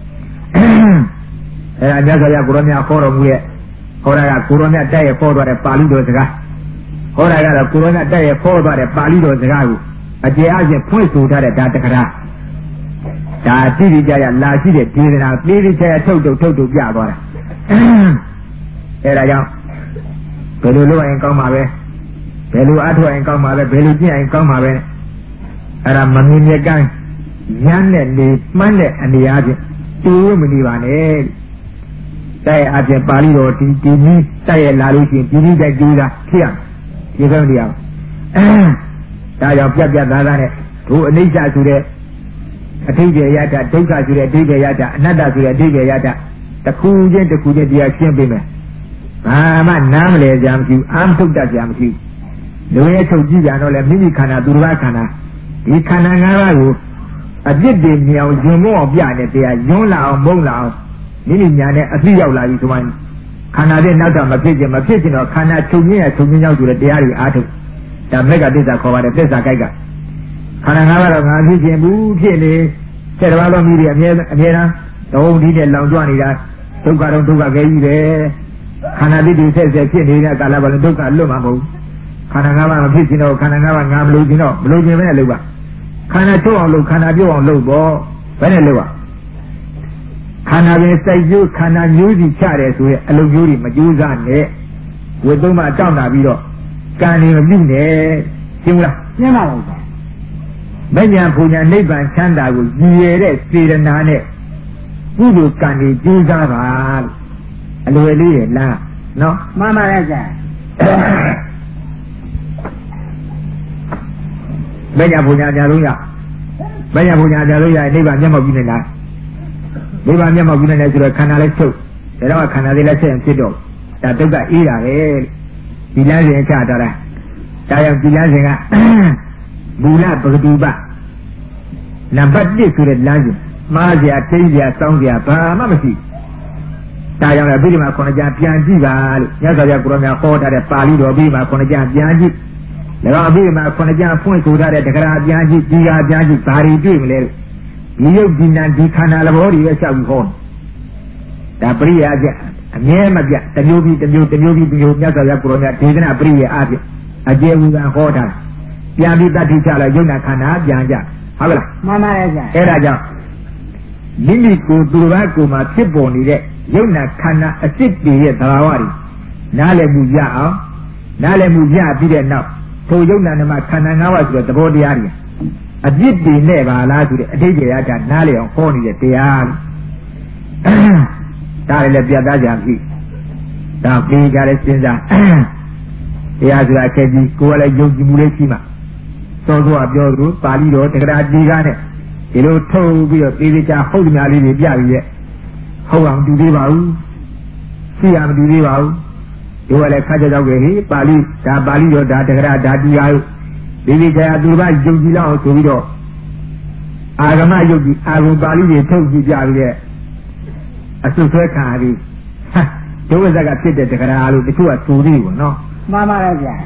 အဲဒါမြတ်စွာဘုရားကိုရောမြတ်ခေါ်တော်မူရဲ့ဟောတာကကိုရောမြတ်တက်ရဲ့ခေါ်သွားတဲ့ပါဠိတော်စကားဟောတာကတော့ကိုရောမြတ်တက်ရဲ့ခေါ်သွားတဲ့ပါဠိတော်စကားကိုအကျေအချင်းဖွင့်ဆိုထားတဲ့ဒါတက္ကရာဒါတိတိကျကျလာရှိတဲ့ဒေသနာတိတိကျကျထုတ်ထုတ်ထုတ်ထုတ်ပြသွားတာအဲဒါကြောင့်ဘယ်လိုလုပ်ရင်ကောင်းမှာပဲဘယ်လိုအထောက်ရင်ကောင်းမှာပဲဘယ်လိုကျင့်ရင်ကောင်းမှာပဲအဲ့ဒါမမြင်မြကန်းရမ်းတဲ့နေမှန်းတဲ့အနေအားဖြင့်တူမနေပါနဲ့တဲ့အားဖြင့်ပါဠိတော်ဒီဒီနည်းတက်ရလာလို့ရှိရင်ဒီနည်းတက်ကြည့်တာဖြစ်ရဒီကောင်းတရားဒါကြောင့်ပြတ်ပြတ်သားသားနဲ့တို့အနိစ္စဆိုတဲ့အဋ္ဌိပ္ပယတဒုက္ခဆိုတဲ့အဋ္ဌိပ္ပယတအနတ္တဆိုတဲ့အဋ္ဌိပ္ပယတတစ်ခုချင်းတစ်ခုချင်းတရားရှင်းပေးမယ်ဘာမှနားမလဲကြမရှိဘူးအာမထုတ်တတ်ကြမရှိဘူးလူရဲ့ချုပ်ကြည့်ကြတော့လေမိမိခန္ဓာသူတစ်ပါးခန္ဓာဒီခန္ဓာ၅ပါးကိုအပြစ်တွေမြောင်ယွံမောအောင်ပြတဲ့တရားယွန်းလာအောင်မုန်းလာအောင်မိမိညာနဲ့အသိရောက်လာပြီဆိုမှခန္ဓာတဲ့နောက်တော့မဖြစ်ခြင်းမဖြစ်ခြင်းတော့ခန္ဓာချုပ်ခြင်းရချုပ်ခြင်းရောက်ဆိုတဲ့တရားတွေအားထုတ်ဒါမက်ကသစ္စာခေါ်ပါတယ်သစ္စာကြိုက်ကခန္ဓာ၅ပါးတော့ငါဖြစ်ခြင်းဘူးဖြစ်နေတဲ့တစ်ပါးသောမိတွေအမြဲအမြဲတမ်းတုံးဒီနဲ့လောင်ကျွမ်းနေတာဒုက္ခတော့ဒုက္ခပဲကြီးပဲခန္ဓာတိတိဆက်ဆက်ဖြစ်နေတဲ့ကာလပါလို့ဒုက္ခလွတ်မှာမဟုတ်ခန္ဓာ၅ပါးမဖြစ်ခြင်းတော့ခန္ဓာ၅ပါးငါမလို့ခြင်းတော့မလို့ခြင်းပဲလို့ပါခန္ဓာထုတ်အောင်လုပ်ခန္ဓာပြုတ်အောင်လုပ်ပေါ့ဘယ်နဲ့လုပ်ပါခန္ဓာပင်စိုက်ကျိုးခန္ဓာမျိုးစီချတယ်ဆိုရင်အလုံးမျိုးတွေမကြိုးစားနဲ့ဝိသုံးမတောက်လာပြီးတော့ကံတွေမပြုတ်နဲ့ရှင်းလားရှင်းပါတော့ဗျာမဉ္ဇဉ်ပူညာနိဗ္ဗာန်ချမ်းသာကိုရည်ရတဲ့စေတနာနဲ့ကုသိုလ်ကံတွေကြိုးစားပါအလွယ်လေးရလားနော်မှန်ပါရဲ့ဗျာမဉ္ဇဉ်ပူညာကြလို့ရမဉ္ဇဉ်ပူညာကြလို့ရနိဗ္ဗာန်မျက်မှောက်ပြုနေတာနိဗ္ဗာန်မျက်မှောက်ပြုနေတယ်ဆိုတော့ခန္ဓာလည်းချုပ်ဒါတော့ခန္ဓာလေးလည်းဆက်ရင်ဖြစ်တော့ဒါဒုက္ခအေးတာပဲဒီလမ်းစဉ်ချတာလားဒါကြောင့်ဒီလမ်းစဉ်ကမူလပဂတိပနံပါတ်တစ်ဆိုတဲ့လမ်းစဉ်မှားစရာတိတ်စရာစောင်းစရာဘာမှမရှိဒါကြောင့်လည်းပြီးဒီမှာခုနှစ်ကြပြန်ကြည့်ပါလို့ညဇောရကိုရောများဟောထားတဲ့ပါဠိတော်ပြီးမှာခုနှစ်ကြပြန်ကြည့်၎င်းပြီးမှာခုနှစ်ကြဖွင့်ဆိုထားတဲ့တက္ကရာပြန်ကြည့်ဒီဟာပြန်ကြည့်ဘာတွေတွေ့မလဲလို့ဒီယုတ်ဒီနံဒီခန္ဓာသဘောတွေပဲလျှောက်ပြီးဟောဒါပရိယာကျအမြဲမပြတ်တမျိုးပြီးတမျိုးတမျိုးပြီးတမျိုးမြတ်စွာဘုရားကိုရောမြတ်ဒေသနာပရိယာအဖြစ်အကျေဝူကဟောတာပြန်ပြီးတတ်ထိချလိုက်ယုတ်နာခန္ဓာပြန်ကြဟုတ်ကလားမှန်ပါရဲ့ဗျာအဲ့ဒါကြောင့်မိမိကိုယ်သူတစ်ပါးကိုယ်မှာဖြစ်ပေါ်နေတဲ့ယုတ်နာခန္ဓာအစစ်တွေရဲ့သဘာဝတွေနားလည်မှုရအောင်နားလည်မှုရပြီးတဲ့နောက်ထိုယုတ်နာနဲ့မှခန္ဓာ၅ပါးဆိုတဲ့သဘောတရားတွေအပြစ်တွေနဲ့ပါလားဆိုတဲ့အဋ္ဌိကျေရတာနားလည်အောင်ဟောနေတဲ့တရားဒါလည်းပြတ်သားကြပြီဒါပြီးကြတဲ့စဉ်းစားတရားဆိုတာခဲ့ပြီးကိုယ်ကလည်းယုံကြည်မှုလေးရှိမှစောစောပြောသလိုပါဠိတော်တက္ကရာဒီကားနဲ့ဒီလိုထုတ်ပြီးတော့သေသေးချာဟုတ်တယ်များလေးတွေပြပြီးရဲ့ဟုတ်အောင်တူသေးပါဘူးရှိရမတူသေးပါဘူးဒီကလည်းခါကြကြောက်ခဲ့ဟိပါဠိဒါပါဠိတော်ဒါတက္ကရာဒါဒီကားဒီဒီကြာသူဘာယုံကြည်လောက်ဆိုပြီးတော့အာဂမယုတ်ကြီးအာဂုပါဠိတွေထုတ်ကြည့်ကြပြီးရဲ့အစွတ်ဆွဲခံရပြီးဒုဝဇ္ဇကဖြစ်တဲ့တက္ကရာလို့တချို့ကဆိုသေးဘူးနော်မှန်ပါရဲ့ဗျာ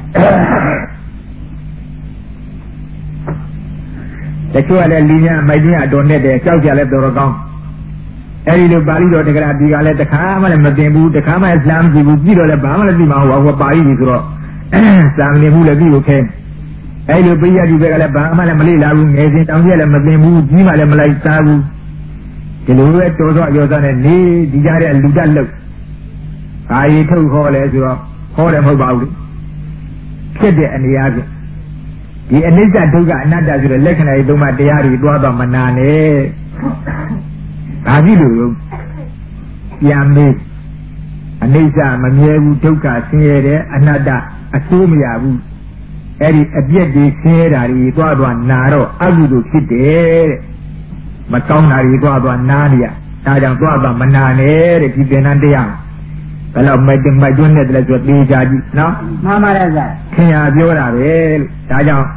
တချို့ကလည်းလီညာမိုက်ခြင်းအတော်နဲ့တယ်ကြောက်ကြလဲတော်တော်ကောင်းအဲဒီလိုပါဠိတော်တက္ကရာဒီကလည်းတခါမှလည်းမသိဘူးတခါမှအစ္စလာမ်ကြည့်ဘူးကြည့်တော့လည်းဘာမှလည်းသိမှာမဟုတ်ဘူးပါဠိကြီးဆိုတော့စာမနေဘူးလည်းပြီးလို့ခဲအဲလိုပိယတိဘက်ကလည်းဘာမှလည်းမလေ့လာဘူးငယ်စဉ်တောင်ကြီးလည်းမသိဘူးကြီးမှလည်းမလိုက်စားဘူးဒီလိုပဲတော်တော်ရောစားနဲ့နေဒီကြတဲ့လူတက်လို့ဘာရီထုတ်ခေါ်လဲဆိုတော့ဟောတယ်မဟုတ်ပါဘူးဖြစ်တဲ့အနေအချင်းဒီအနိစ္စဒုက္ခအနတ္တဆိုတဲ့လက္ခဏာတွေသုံးပါးတရားတွေတွားတော့မနာနဲ့ဒါကြည့်လို့ပြန်မေးအနိစ္စမမြဲဘူးဒုက္ခဆင်းရဲတယ်အနတ္တအဆိုးမရဘူးအဲ့ဒီအပြည့်တွေဆင်းရဲတာတွေတွားတော့နာတော့အကုသိုလ်ဖြစ်တယ်တဲ့မကောင်းတာတွေတွားတော့နာနေရဒါကြောင့်တွားတော့မနာနဲ့တဲ့ဒီသင်္นานတရားဘယ်တော့မတမကျွန်းနဲ့တည်းဆိုသေးကြကြည့်နော်မှန်ပါတယ်ဗျာခင်ဗျာပြောတာပဲဒါကြောင့်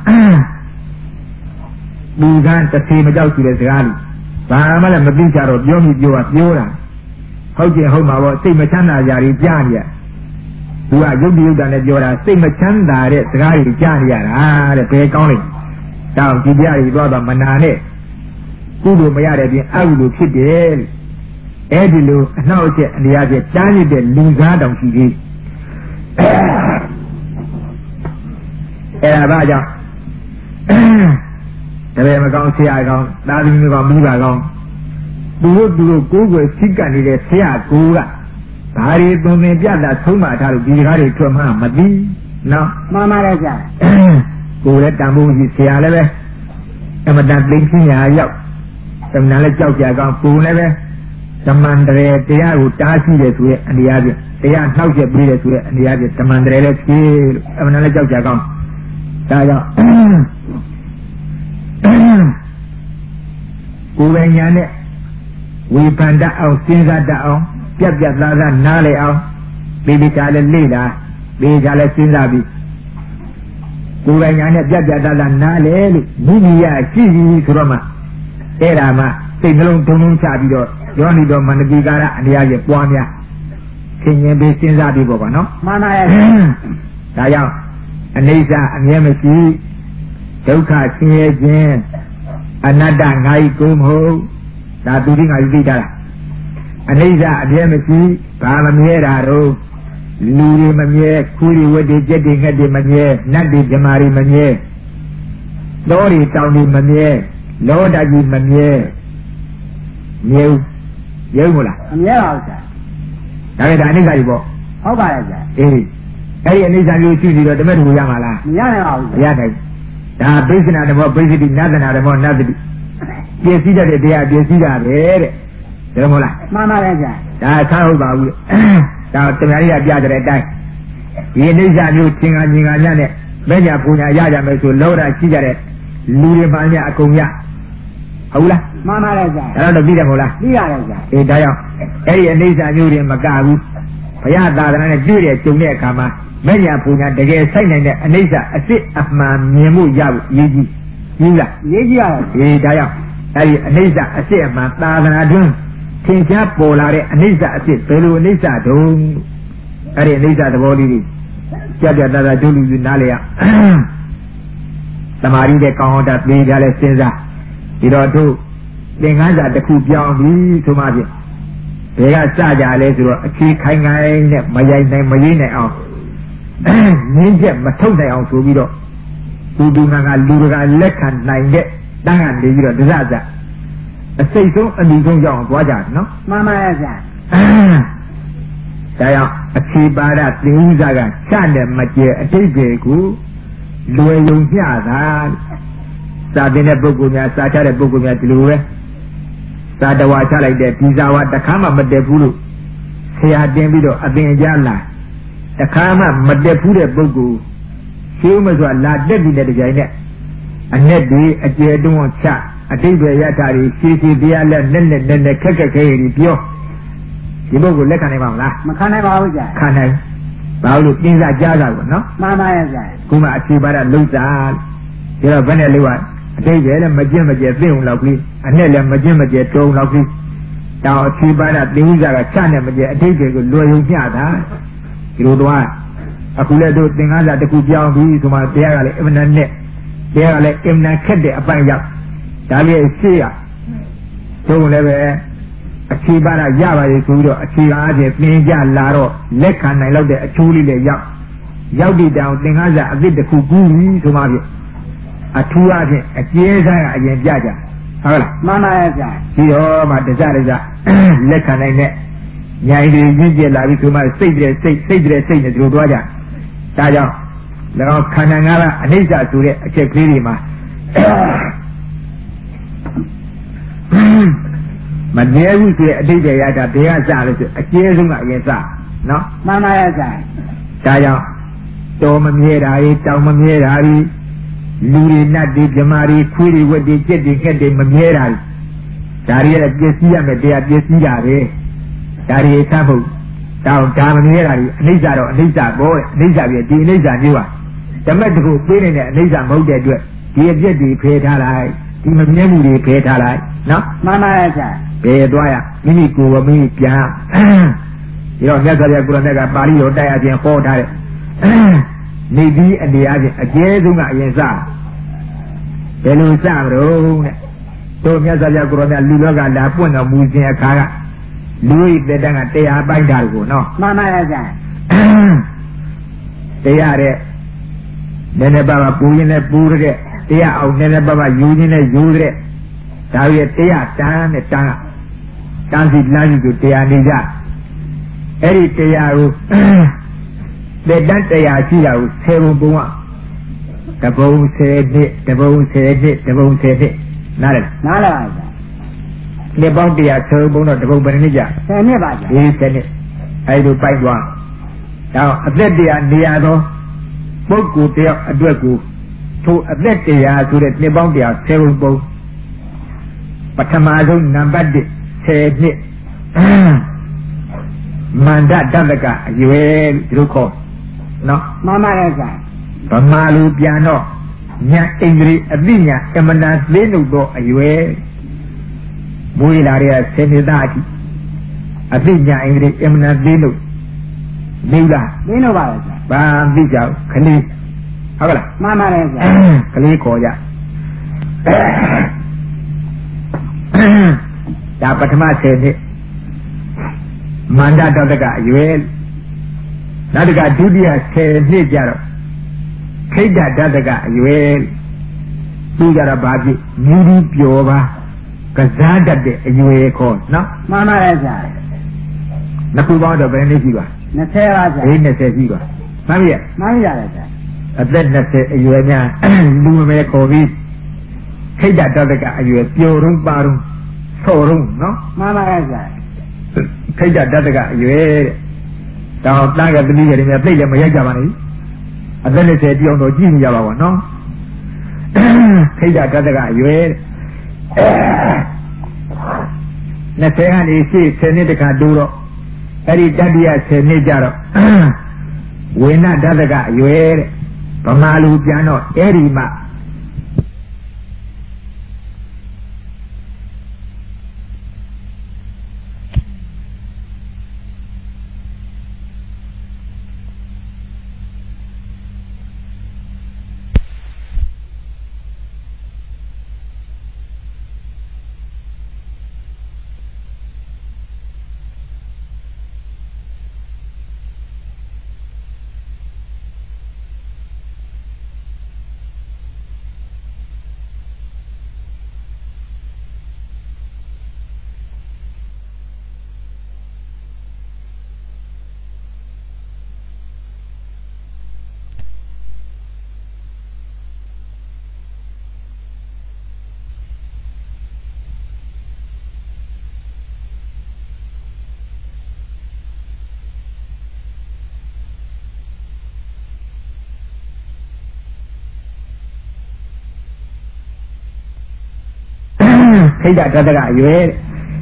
ဒီကံတစ်စီမကြောက်ကြည့်တဲ့စကားလို့ဘာမှလည်းမသိကြတော့ပြောမိပြောတာပြောတာဟုတ်ကြဟုတ်မှာပေါ့စိတ်မချမ်းသာကြတွေကြားနေရသူကယုတ်တိယုတ်တာနဲ့ပြောတာစိတ်မချမ်းသာတဲ့စကားတွေကြားနေရတာတဲ့ဘယ်ကောင်းလဲတောင်ဒီတရားတွေတော့တော့မနာနဲ့ကုသိုလ်မရတဲ့ပြင်အကုသိုလ်ဖြစ်တယ်အဲ့ဒီလိုအနှောက်အယှက်အနေအချင်းတားရတဲ့လူသားတောင်ရှိသေးအဲ့ဒါဘာကြောင့်တပည့်မကောင်းဆရာကောင်းသာသမီမကောင်းမိဘကောင်းသူတို့သူတို့ကိုယ်ကိုယ်စိတ်ကနေတဲ့ဆရာကိုကဘာတွေသွန်သင်ပြတာသုံးမှထားလို့ဒီကားတွေထွက်မှမသိနော်မှန်ပါတယ်ဗျာကိုယ်လည်းတန်ဖိုးရှိဆရာလည်းပဲအမတန်သိချင်းရာရောက်သမဏလည်းကြောက်ကြကောင်းကိုယ်လည်းပဲသမန္တရေတရားကိုတားရှိတယ်ဆိုရဲ့အနေအချင်းတရားနှောက်ချက်ပြီးတယ်ဆိုရဲ့အနေအချင်းသမန္တရေလည်းဖြေလို့အမနာလည်းကြောက်ကြကောင်းဒါကြောင့်ကိုယ်ပဲညာနဲ့ဝေဖန်တတ်အောင်စဉ်းစားတတ်အောင်ပြက်ပြက်သားသားနားလည်အောင်ပေပေချာလဲလေ့လာပေချာလဲစဉ်းစားပြီးကိုယ်ပိုင်ညာနဲ့ပြတ်ပြတ်သားသားနားလေလို့မိမိရရှိပြီဆိုတော့မှအဲ့ဒါမှစိတ်နှလုံးထုံထုံချပြီးတော့ယောနိတော်မနတိကာရအနေအချင်းပွားများသင်ရင်ပြီးစဉ်းစားပြီးပေါ့ကွာနော်မှန်ပါရဲ့ဒါကြောင့်အနိစ္စအမြဲမရှိဒုက္ခဆင်းရဲခြင်းအနတ္တငါးကြီးကိုမဟုတ်ဒါသူဒီငါကြီးသိတာလားအနိစ္စအမြဲမရှိဘာမမြဲတာတော့လူတွေမမြဲခူးတွေဝတ်တွေကြက်တွေငှက်တွေမမြဲနတ်တွေဇမားတွေမမြဲလောတွေတောင်တွေမမြဲလောဓာတ်ကြီးမမြဲမြဲရုံမလားမမြဲပါဘူးဆရာဒါကြတဲ့အိဋ္ဌာကြီးပေါ့ဟုတ်ပါရဲ့ဆရာအေးအဲ့ဒီအိဋ္ဌာကြီးရှိပြီးတော့တမက်တူရမှာလားမရနိုင်ပါဘူးမရနိုင်ဒါပိဿနာဓမ္မပိဿတိနသနာဓမ္မနသတိပြည့်စည်တဲ့တရားပြည့်စည်တာပဲတဲ့ဒါမဟုတ်လားမှန်ပါရဲ့ဆရာဒါခါဟုတ်ပါဘူးဒါတမန်ကြီးကပြတဲ့အတိုင်းဒီအိဋ္ဌာမျိုးသင်္ဃာမြင်္ဂာညနဲ့မဲ့ညာပူညာရကြမယ်ဆိုလောတာရှိကြတဲ့လူတွေမှများအကုန်ရဟုတ်လားမှန်ပါရဲ့ဆရာအဲ့တော့ပြီးတယ်မဟုတ်လားပြီးရတယ်ဆရာအေးဒါကြောင့်အဲ့ဒီအိဋ္ဌာမျိုးတွေမကဘူးဘုရားသာသနာနဲ့တွေ့တဲ့ကြုံတဲ့အခါမှာမဲ့ညာပူညာတကယ်ဆိုင်နိုင်တဲ့အနိစ္စအစ်စ်အမှန်မြင်မှုရဖို့ရည်ကြီးကြီးလားရည်ကြီးရတယ်အေးဒါကြောင့်အဲ့ဒီအနိစ္စအစ်စ်အမှန်သာသနာတွင်သင်ကြားပေါ်လာတဲ့အနိစ္စအစ်စ်ဘယ်လိုအနိစ္စတုံးအဲ့ဒီအနိစ္စသဘောလေးကြီးကြက်ကြက်သားသားဒုလူလူနားလေရသမာဓိတဲ့ကောင်းတာသိကြလဲစဉ်းစားဒီတော့တို့သင်္ကန်းစာတစ်ခုပြောင်းပြီဆိုမှဖြင့်ဘယ်ကစကြလဲဆိုတော့အခြေခိုင်ခိုင်နဲ့မရိုက်နိုင်မရင်းနိုင်အောင်နင်းချက်မထုတ်နိုင်အောင်ဆိုပြီးတော့သူသူငါကလူကလက်ခံနိုင်တဲ့တန်းကနေပြီးတော့ဒဇဇအစိတ်ဆုံးအမိဆုံးကြောင်းသွားကြတယ်နော်မှန်ပါရဲ့ဗျာဒါကြောင့်အခြေပါဒသင်္ဥစားကချတဲ့မကျဲအတိတ်တွေကိုလွယ်ယုံမျှတာစာသင်တဲ့ပုဂ္ဂိုလ်များစာချတဲ့ပုဂ္ဂိုလ်များဒီလိုပဲစာတဝါချလိုက်တဲ့ဒီစာဝါတခါမှမတက်ဘူးလို့ဆရာတင်ပြီးတော့အသင်ကြားလာတခါမှမတက်ဘူးတဲ့ပုဂ္ဂိုလ်ရှင်းမစွာလာတက်ပြီးတဲ့ကြိုင်နဲ့အ내တွေအကျယ်တွန်းချအတိတ်ပဲရတာတွေရှင်းရှင်းတရားလက်နဲ့နဲ့နဲ့နဲ့ခက်ခက်ခဲခဲကြီးပြောဒီပုဂ္ဂိုလ်လက်ခံနိုင်ပါမလားမခံနိုင်ပါဘူးကြာခံနိုင်ဘာလို့ပြင်းစားကြားတာကောနော်မှန်ပါရဲ့ကြာခုမှအခြေပါဒလုံးစားဒါတော့ဘယ်နဲ့လို့ကအတိတ်ပဲလည်းမကျင့်မကျဲသိအောင်လောက်ပြီးအ내လည်းမကျင့်မကျဲတုံးလောက်ပြီးတောင်အခြေပါဒသင်္ဥစားကချနဲ့မကျဲအတိတ်တွေကိုလွယ်ယုံမျှတာဒီလိုတော့အခုလည်းတို့သင်္ကန်းစာတစ်ခုပြောင်းပြီးဆိုမှတရားကလည်းအမှန်နဲ့တရားကလည်းအမှန်ခက်တဲ့အပိုင်းရောက်ဒါလေးရှေ့ရသုံးလည်းပဲအခြေပါဒရပါလေဆိုပြီးတော့အခြေခံအချင်းသင်ကြလာတော့လက်ခံနိုင်လောက်တဲ့အချိုးလေးလည်းရောက်ရောက်ဒီတောင်သင်္ကန်းစာအသစ်တစ်ခုကူးပြီးဆိုမှဖြင့်အထူးအချင်းအကျဲဆိုင်ကအရင်ပြကြဟုတ်လားမှန်ပါရဲ့ဗျာဒီတော့မှတကြတကြလက်ခံနိုင်တဲ့ညာရည်ကြီးကျလာပြီးဆိုမှစိတ်တဲ့စိတ်စိတ်တဲ့စိတ်နဲ့ဒီလိုသွားကြဒါကြောင့်၎င်းခန္ဓာငါးပါးအနိစ္စဆိုတဲ့အချက်ကလေးတွေမှာမမြဲဘူးဆိုတဲ့အတိတ်ရတာဘယ်ကစလဲဆိုအကျဲဆုံးကအရင်စနော်မှန်ပါရဲ့ဗျာဒါကြောင့်တော်မမြဲတာတွေတောင်မမြဲတာတွေလူတွေနတ်တွေမြမာတွေခွေးတွေဝက်တွေကြက်တွေခက်တွေမမြဲတာဒါတွေလည်းပြည့်စည်ရမယ်တရားပြည့်စည်တာပဲဒါတွေသတ်ဖို့တောင်ဒါမမြဲတာတွေအနိစ္စတော့အနိစ္စပေါ်တယ်အနိစ္စပြည့်ဒီအနိစ္စမျိုးပါဓမ္မတခုပေးနေတဲ့အနိစ္စမဟုတ်တဲ့အတွက်ဒီအပြည့်တွေဖယ်ထားလိုက်ဒီမမြဲမှုတွေဖယ်ထားလိုက်နော်မှန်ပါရဲ့ဗျာဘယ်သွားရမိမိကိုယ်ကမိမိပြန်ဒီတော့မြတ်စွာဘုရားကုရနဲ့ကပါဠိတော်တိုက်အပြင်ဟောထားတဲ့နေပြီးအနေအချင်းအကျဲဆုံးကအရင်စဘယ်လိုစမလို့တဲ့တို့မြတ်စွာဘုရားကုရနဲ့လူလောကလာပွင့်တော်မူခြင်းအခါကလူဤတဲ့တန်းကတရားပိုင်းတာကိုနော်မှန်ပါရဲ့ဗျာတရားတဲ့နည်းနည်းပါးပါးပူရင်းနဲ့ပူရတဲ့တရားအောင်နည်းနည်းပါးပါးယူရင်းနဲ့ယူတဲ့ဒါရဲ့တရားတန်းနဲ့တန်းတန်းစီလမ်းစီကိုတရားနေကြအဲ့ဒီတရားကိုတဲ့တန်းတရားရှိတာကိုဆယ်ဘုံပုံကတဘုံဆယ်နှစ်တဘုံဆယ်နှစ်တဘုံဆယ်နှစ်နားလဲနားလဲပါဗျာဒီပေါင်းတရားဆယ်ဘုံတော့တဘုံဘယ်နှစ်ကြာဆယ်နှစ်ပါဗျာဒီဆယ်နှစ်အဲ့ဒီပိုက်သွားတော့အသက်တရားနေရာသောပုဂ္ဂိုလ်တယောက်အတွက်ကိုထိုအသက်တရားဆိုတဲ့နှစ်ပေါင်းတရားဆယ်ဘုံပုံပထမဆုံးနံပါတ်တစ်ဆယ်နှစ်မန္တတတကအရွယ်ဒီလိုခေါ်နော်မှန်ပါရဲ့ဗျာဗမာလူပြန်တော့ညာအင်္ဂလိပ်အသိညာအမနာသေးလို့တော့အရွယ်မွေးလာတဲ့ဆယ်နှစ်သားအထိအသိညာအင်္ဂလိပ်အမနာသေးလို့နေလားနေလို့ပါရဲ့ဗျာဘာသိကြခလေးဟုတ်ကလားမှန်ပါရဲ့ဗျာခလေးခေါ်ကြဒါပထမဆယ်နှစ်မန္တတတကအရွယ်နောက်တကဒုတိယဆယ်နှစ်ကျတော့ခိတ္တတတကအရွယ်သူကြတော့ဘာဖြစ်မြူးပြီးပျော်ပါကစားတတ်တဲ့အရွယ်ခေါ်နော်မှန်ပါရဲ့ဗျာနှစ်ခုပေါင်းတော့ဘယ်နည်းရှိပါနှစ်ဆယ်ပါဗျာအေးနှစ်ဆယ်ရှိပါမှန်ပြီမှန်ပြီရဲ့ဗျာအသက်နှစ်ဆယ်အရွယ်များလူမဲခေါ်ပြီးခိတ္တတတကအရွယ်ပျော်ရုံပါရုံဆော်ရုံနော်မှန်ပါရဲ့ဗျာခိတ္တတတကအရွယ်တော့တန်းကတတိယတွေများပြိတ်လည်းမရိုက်ကြပါနဲ့အသက်နှစ်ဆယ်ပြောင်းတော့ကြည့်နေကြပါဘောနော်ခိတ္တတတကအရွယ်နှစ်ဆယ်ကနေရှေ့ဆယ်နှစ်တခါတိုးတော့အဲ့ဒီတတိယဆယ်နှစ်ကြတော့ဝိနတတကအရွယ်တဲ့ဗမာလူပြန်တော့အဲ့ဒီမှာခိတ္တတတကအရွယ်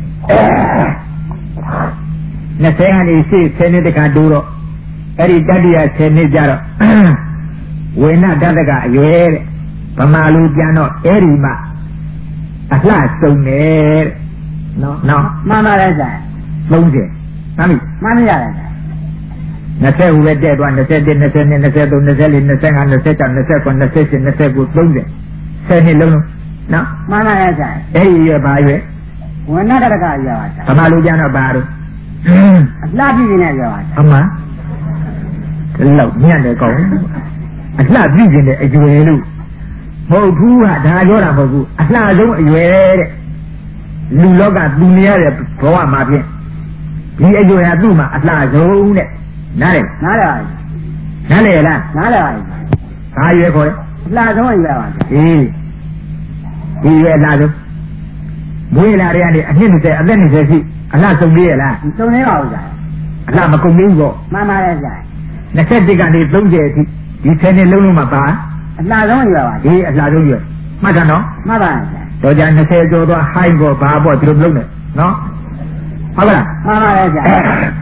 နှစ်ဆယ်ကနေရှေ့ဆယ်နှစ်တခါတိုးတော့အဲ့ဒီတတိယဆယ်နှစ်ကြတော့ဝိနတတကအရွယ်တဲ့ဗမာလူပြန်တော့အဲ့ဒီမှာအလှစုံတယ်တဲ့နော်နော်မှန်ပါရဲ့ဗျာသုံးဆယ်မှန်ပြီမှန်ပါရဲ့ဗျာနှစ်ဆယ်ဟူပဲတဲ့တော့နှစ်ဆယ်တစ်နှစ်ဆယ်နှစ်နှစ်ဆယ်သုံးနှစ်ဆယ်လေးနှစ်ဆယ်ငါးနှစ်ဆယ်၆နှစ်ဆယ်ခုနှစ်ဆယ်ရှစ်နှစ်ဆယ်ကိုသုံးဆယ်ဆယ်နှစ်လုံးလုံးနော်မှန်ပါရဲ့ဗျာအဲ့ဒီရွယ်ပါရွယ်ဝိနတတကရွယ်ပါဗျာဗမာလူပြန်တော့ပါတော့အလှပြည့်ပြည့်နဲ့ရွယ်ပါဗျာအမှန်ဒီလောက်ညံ့တယ်ကောင်းအလှပြည့်ပြည့်နဲ့အရွယ်လို့မဟုတ်ဘူးဟာဒါပြောတာမဟုတ်ဘူးအလှဆုံးအရွယ်တဲ့လူလောကသူနေရတဲ့ဘဝမှာဖြင့်ဒီအရွယ်ဟာသူ့မှာအလှဆုံးတဲ့နားလေနားလေပါနားလေလားနားလေပါဘာရွယ်ခေါ်လဲအလှဆုံးအရွယ်ပါအေးဒီရွယ်အလှဆုံးမွေးလာတဲ့ကနေအနှစ်နှစ်ဆယ်အသက်နှစ်ဆယ်ရှိအလှဆုံးသေးရဲ့လားစုံနေပါဦးဗျာအလှမကုန်သေးဘူးပေါ့မှန်ပါရဲ့ဗျာနှစ်ဆက်တစ်ကနေသုံးဆယ်အထိဒီဆယ်နှစ်လုံးလုံးမှာပါအလှဆုံးရွယ်ပါဒီအလှဆုံးရွယ်မှတ်တာနော်မှတ်ပါဗျာတော့ကြာနှစ်ဆယ်ကျော်တော့ဟိုင်းပေါ့ဘာပေါ့ဒီလိုမလုပ်နဲ့နော်ဟုတ်ကလားမှန်ပါရဲ့ဗျာ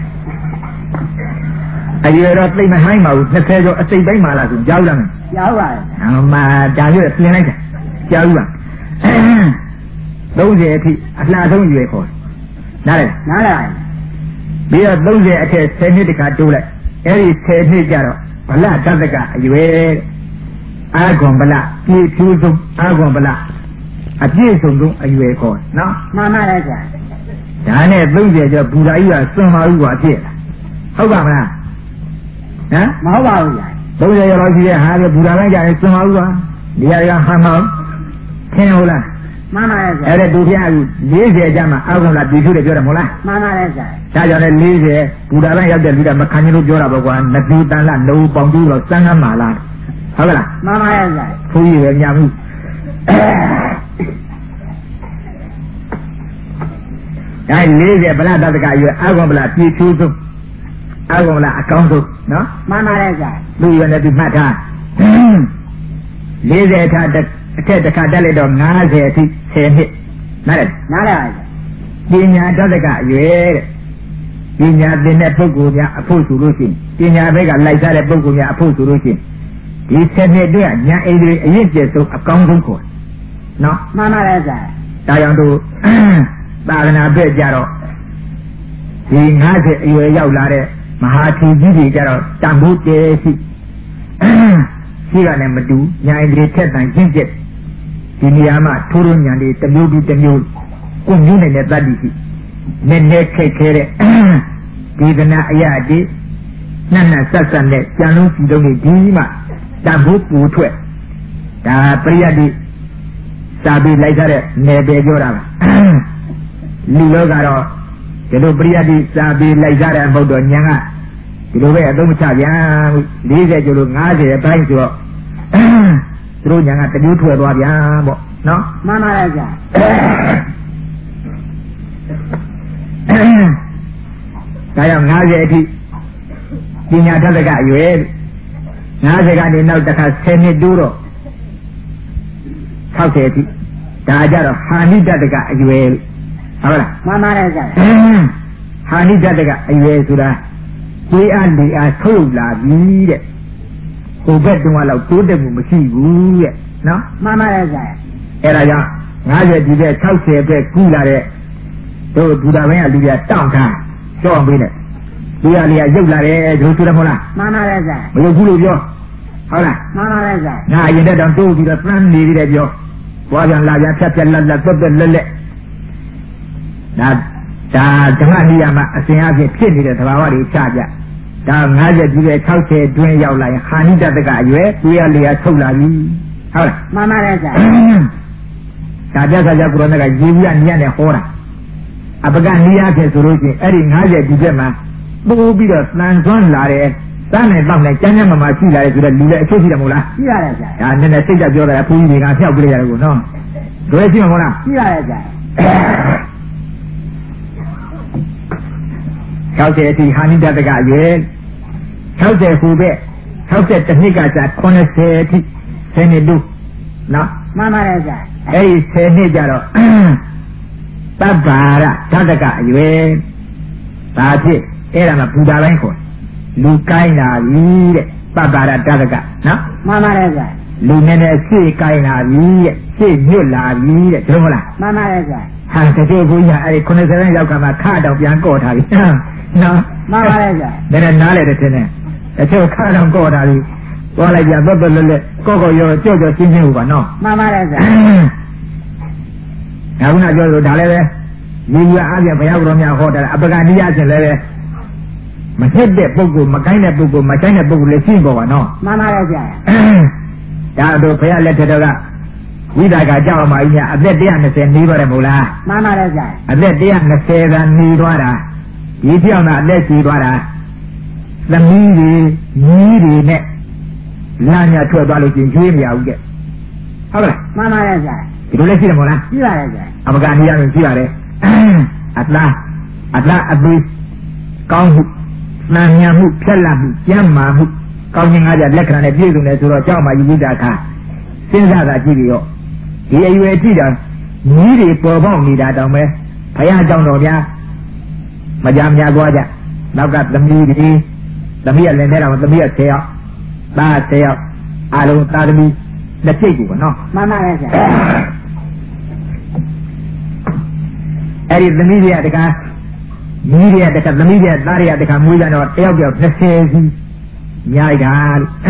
အရွယ်တော့သိမဟိုင်းပါဘူးနှစ်ဆယ်ကျော်အစိတ်ပိုင်းမှာလားဆိုကြောက်လားကြောက်ပါရဲ့အမှဒါရွယ်ပြင်လိုက်တာကြောက်ပါသုံးဆယ်အထိအလှဆုံးရွယ်ခေါ်နားလေနားလေပြီးတော့သုံးဆယ်အထက်ဆယ်နှစ်တခါတိုးလိုက်အဲ့ဒီဆယ်နှစ်ကျတော့ဗလတတကအရွယ်အာဂွန်ဗလပြည့်ဖြူဆုံးအာဂွန်ဗလအပြည့်စုံဆုံးအရွယ်ခေါ်နော်မှန်ပါရဲ့ဗျာဒါနဲ့သုံးဆယ်ကျော်ဘူရာကြီးကစွန့်ပါဘူးကွာဖြစ်လားဟုတ်ပါမလားဟမ်မဟုတ်ပါဘူးဗျာသုံးဆယ်ကျော်လောက်ရှိတဲ့ဟာကဘူရာတိုင်းကြရင်စွန့်ပါဘူးကွာဒီဟာကဟမ်းမောင်းထင်ဟုတ်လားမှန်ပါရဲ့ဗျာအဲ့ဒါသူဖျားလေးဆယ်ကျမှအာဂွန်ဗလပြည့်ဖြူတယ်ပြောတယ်မဟုတ်လားမှန်ပါရဲ့ဗျာဒါကြောင့်လည်းလေးဆယ်ဘူရာတိုင်းရောက်တဲ့လူကမခံချင်လို့ပြောတာပေါ့ကွာနတူတန်လားနှုတ်ပေါင်တူးတော့စမ်းကမ်းမာလားဟုတ်ကလားမှန်ပါရဲ့ဗျာဘုန်းကြီးပဲညာမှုဒါလေးဆယ်ဗလတတကရွယ်အာဂွန်ဗလပြည့်ဖြူဆုံးအာဂွန်ဗလအကောင်းဆုံးနော်မှန်ပါရဲ့ဗျာလူရွယ်နဲ့ဒီမှတ်ထားလေးဆယ်ထားအထက်တစ်ခါတက်လိုက်တော့ငါးဆယ်အထိဆယ်နှစ်နားလေနားလေပညာတတကအရွယ်တဲ့ပညာသင်တဲ့ပုဂ္ဂိုလ်များအဖို့ဆိုလို့ရှိရင်ပညာဘက်ကလိုက်စားတဲ့ပုဂ္ဂိုလ်များအဖို့ဆိုလို့ရှိရင်ဒီဆယ်နှစ်အတွင်းညာအိမ်တွေအရင်ကျဆုံးအကောင်းဆုံးခေါ်နော်မှန်ပါတယ်ဆရာဒါကြောင့်တို့သာသနာ့ဘက်ကြတော့ဒီငါးဆယ်အရွယ်ရောက်လာတဲ့မဟာထီကြီးတွေကြတော့တန်ဖိုးတဲရှိရှိကလည်းမတူညာအိမ်တွေထက်တန်ရှင်းကျက်ဒီနေရာမှာထိုးထိုးညာတွေတစ်မျိုးပြီးတစ်မျိုးကိုမျိုးနေတဲ့တတ္တိရှိနည်းနည်းခက်ခဲတဲ့ဒီကနာအရာတိနတ်နတ်ဆက်ဆက်နဲ့ကြံလုံးစီလုံးတွေဒီမှတန်ဖို့ပူထွက်ဒါပရိယတ်တိစာပြီးလိုက်တဲ့နယ်ပယ်ပြောတာပါလူလောကတော့ဒီလိုပရိယတ်တိစာပြီးလိုက်တဲ့ဘုဒ္ဓညာကဒီလိုပဲအသုံးမချပြန်လေးဆယ်ကျော်လို့ငါးဆယ်အပိုင်းဆိုတော့သူတို့ညာကတမျိုးထွက်သွားပြန်ပေါ့နော်မှန်ပါတယ်ကြာဒါကြောင့်ငါးဆယ်အထိပညာတတ်တဲ့အရွယ်ငါးဆယ်ကနေနောက်တစ်ခါဆယ်နှစ်တိုးတော့၆၀အထိဒါကြတော့ဟာနိတတကအရွယ်ဟုတ်လားမှန်ပါတယ်ကြာဟာနိတတကအရွယ်ဆိုတာကိုယ်အားလေအားထုတ်လာပြီတဲ့ဟိုဘက်တုန်းကတော့တိုးတက်မှုမရှိဘူးတဲ့နော်မှန်ပါတယ်ကြာအဲ့ဒါကြောင့်ငါးဆယ်ဒီဘက်၆၀ဘက်ကူးလာတဲ့တို့ဘူတာဘင်းကလူပြတောင့်ထားကြောက်ပေးတယ်ဒီရလေးကရုပ်လာတယ်တို့ဆိုတယ်မဟုတ်လားမှန်ပါတယ်ကြာမရုပ်ဘူးလို့ပြောဟုတ်လားမှန်ပါတယ်ကြာငါအရင်တည်းတော့တိုးပြီးတော့သမ်းနေပြီးတယ်ပြောဘွားပြန်လာပြန်ဖြတ်ဖြတ်လက်လက်သွက်သွက်လက်လက်ဒါဒါဓမ္မနိယမှာအစဉ်အဖြစ်ဖြစ်နေတဲ့သဘာဝတွေချကြဒါငါးဆယ်ဒီဘက်၆၀တွင်းရောက်လာရင်ဟာနိတတကအရွယ်တွေရလေးကထုတ်လာပြီဟုတ်လားမှန်ပါတယ်ကြာဒါပြဿနာကုရဏကရေကြီးကညံ့နေဟောတာအပကနိယဖြစ်ဆိုလို့ချင်းအဲ့ဒီငါးဆယ်ဒီဘက်မှာပို့ပြီးတော့သံသွန်းလာတယ်စားနေတော့လည်းကျန်းကျန်းမာမာရှိလာတယ်ဆိုတော့လူလည်းအချို့ရှိတယ်မဟုတ်လားရှိရတယ်ကြာဒါနည်းနည်းစိတ်ကြပြောတာဘုန်းကြီးတွေကဖျောက်ပြလိုက်ရတယ်ကိုနော်တို့ရှိမှာမဟုတ်လားရှိရတယ်ကြာ၆၀အထိဟာနိတတကအရွယ်၆၀ဟူပဲ၆၀တစ်နှစ်ကကြာ၉၀အထိဆယ်နှစ်လို့နော်မှန်ပါတယ်ကြာအဲ့ဒီဆယ်နှစ်ကြတော့ပပ္ပါရဓတကအရွယ်ဒါဖြစ်အဲ့ဒါမှဘူတာပိုင်းခေါ်လူကိုင်းလာပြီတဲ့ပပ္ပါရဓတကနော်မှန်ပါတယ်ကြာလူနဲ့နဲ့ရှေ့ကိုင်းလာပြီတဲ့ရှေ့ညွတ်လာပြီတဲ့ဒါမဟုတ်လားမှန်ပါတယ်ကြာဟာတကယ်ကိုကြီးအဲ့ဒီ၉၀ရောက်ကမှခါတော့ပြန်ကော့ထားပြီနော်မှန်ပါတယ်ကြာဒါနဲ့နားလေတဲ့တင်နေအချို့ခါတော့ကော့ထားပြီသွားလိုက်ကြတော့တော့လွတ်လွတ်ကော့ကော့ရောကြောက်ကြောက်ချင်းချင်းဟိုပါနော်မှန်ပါတယ်ကြာဒါကနာပြောလို့ဒါလည်းပဲညီညီအားဖြင့်ဘုရားတော်များဟောတာအပကနိယချင်းလည်းပဲမဖြစ်တဲ့ပုဂ္ဂိုလ်မကိုင်းတဲ့ပုဂ္ဂိုလ်မတိုင်းတဲ့ပုဂ္ဂိုလ်လည်းရှိပေါ်ပါနော်မှန်ပါတယ်ကြာဒါတို့ဘုရားလက်ထက်တော်ကဝိဒါကကြောက်မှကြီးအသက်၁၂၀နေပါတယ်မဟုတ်လားမှန်ပါတယ်ကြာအသက်၁၂၀ကနေသွားတာဒီပြောင်းတာအသက်ရှိသွားတာသမီးတွေညီးတွေနဲ့လာညာထွက်သွားလို့ချင်းကျွေးမရဘူးတဲ့ဟုတ်လားမှန်ပါတယ်ကြာဒီလိုလည်းရှိတယ်မဟုတ်လားရှိပါတယ်ကြာအပကနိယရင်ရှိရတယ်အတ္တအတ္တအပိကောင်းမှုနာညာမှုဖြက်လက်မှုကျမ်းမာမှုကောင်းခြင်းငါးချက်လက္ခဏာနဲ့ပြည့်စုံတယ်ဆိုတော့ကြောက်မှယူဝိဒါခါစဉ်းစားတာကြည့်ပြီးတော့ဒီအရွယ်ကြည့်တာညီးတွေပေါ်ပေါက်နေတာတောင်ပဲဘုရားကြောင့်တော်ဗျာမကြမ်းများသွားကြနောက်ကသမီးတွေသမီးကလည်းနဲ့တော့သမီးကဆယ်ယောက်သားဆယ်ယောက်အားလုံးသားသမီးလက်ကျိတ်ကိုနော်မှန်ပါတယ်ဆရာအဲ့ဒီသမီးတွေကတကားမိတွေကတကားသမီးတွေကသားတွေကတကားမွေးကြတော့တယောက်တယောက်၂၀စီညာလိုက်တာ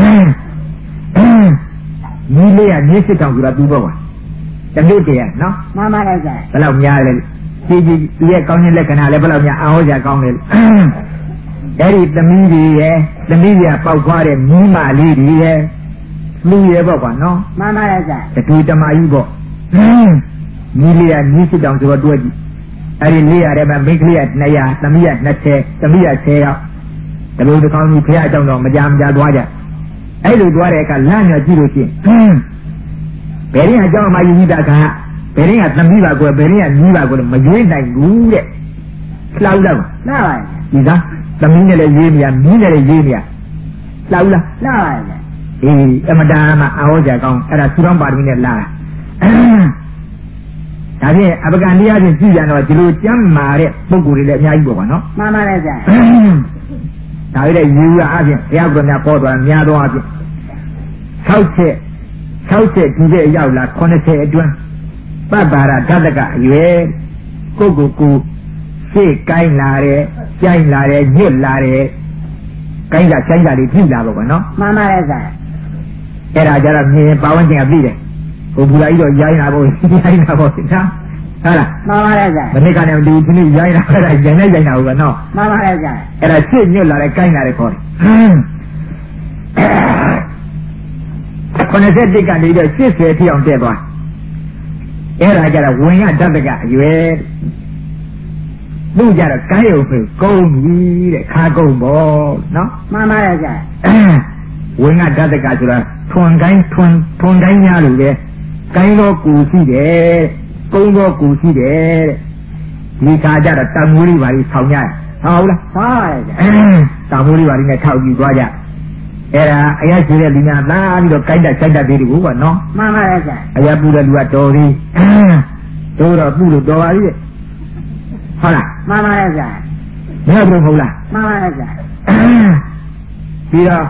မိလေးကမြေးစစ်တောင်ဆိုတာပြီးပေါ့ကွာတမျိုးတည်းနော်မှန်ပါတယ်ဆရာဘယ်လောက်များလဲကြည်ကြည်ဒီရဲ့ကောင်းတဲ့လက္ခဏာလည်းဘယ်လောက်များအားဟောကြကောင်းလဲအဲ့ဒီသမီးတွေရဲ့သမီးတွေကပေါက်ခွားတဲ့မိမလေးတွေရဲ့လူရဲ့ပေါ့ကွာနော်မှန်ပါတယ်ဆရာတတူတမကြီးပေါ့မိလေးကမြေးစစ်တောင်ဆိုတော့တွဲကြည့်အဲ့ဒီလေးရတယ်မှာမိန်းကလေးက၂၀၀သမီးက၂၀သမီးက၁၀ယောက်ဒီလိုတစ်ခေါင်းကြီးဖះအကြောင်းတော့မကြမကြသွားကြအဲ့လိုသွားတဲ့အခါလမ်းညကြည့်လို့ရှိရင်ဘယ်ရင်အကြောင်းမှယူမိတာကဘယ်ရင်ကသမီးပါကွယ်ဘယ်ရင်ကညီးပါကွယ်မရွေးနိုင်ဘူးတဲ့လောက်တော့လှပါရဲ့ဒီသားသမီးနဲ့လည်းရေးမရမီးနဲ့လည်းရေးမရလောက်လားလှပါရဲ့အေးအမတားမှအာဟောကြကောင်းအဲ့ဒါသူတော်ပါရမီနဲ့လာတာအဒါဖြင့်အပကံတရားဖြင့်ကြည့်ကြတော့ဒီလိုကြမ်းမာတဲ့ပုဂ္ဂိုလ်တွေလည်းအများကြီးပေါ့ကွာနော်မှန်ပါလေဆရာဒါရတဲ့ယူရအပြင်ဘုရားကများပေါ်သွားများသောအပြင်၆ချက်၆ချက်ဒီတဲ့ရောက်လာ၉၀အတွင်းပပ္ပါရဓတကအရွယ်ကိုကိုကိုရှေ့ကိုင်းလာတယ်ကြိုင်းလာတယ်ညွတ်လာတယ်ကိုင်းတာကြိုင်းတာတွေကြည့်လာပေါ့ကွာနော်မှန်ပါလေဆရာအဲ့ဒါကြတော့မြင်ပါဝင်ခြင်းကပြီးတယ်ဟိုဘူလာကြီးတော့ရိုင်းလာပေါ့ရိုင်းလာပေါ့နော်ဟုတ်လားမှန်ပါလေဆရာမနေ့ကလည်းဒီဒီနေ့ရိုင်းလာအဲ့ဒါရိုင်းနေရိုင်းတာဟုတ်ကနော်မှန်ပါလေဆရာအဲ့ဒါရှေ့ညွတ်လာတယ်ကိုင်းလာတယ်ခေါ်တယ်ခொနစ်ဆယ့်တစ်ကနေတော့ရှစ်ဆယ်ထိအောင်တက်သွားအဲ့ဒါကြတော့ဝင်ရဓတကအရွယ်သူ့ကြတော့ကိုင်းရုံပဲကုန်းပြီတဲ့ခါကုန်းပေါ့နော်မှန်ပါလေဆရာဝင်ရဓတကဆိုတာထွန်ကိုင်းထွန်ထွန်ကိုင်းများလို့လေကိုင်းတော့ကူရှိတယ်ကုန်းတော့ကူရှိတယ်တဲ့ဒီခါကြတော့တံမိုးလေးပါလေးဆောင်းရတယ်ဟုတ်လားဟုတ်ပါရဲ့ဆရာတံမိုးလေးပါလေးနဲ့ထောက်ပြီးသွားကြအဲ့ဒါအရာရှိတဲ့လူများသားပြီးတော့ကိုက်တက်စိုက်တက်သေးတယ်ကွာနော်မှန်ပါရဲ့ဆရာအရာပူတဲ့လူကတော်သေးတို့တော့ပူလို့တော်ပါပြီဟုတ်လားမှန်ပါရဲ့ဆရာမဟုတ်ဘူးဟုတ်လားမှန်ပါရဲ့ဆရာပြီးတော့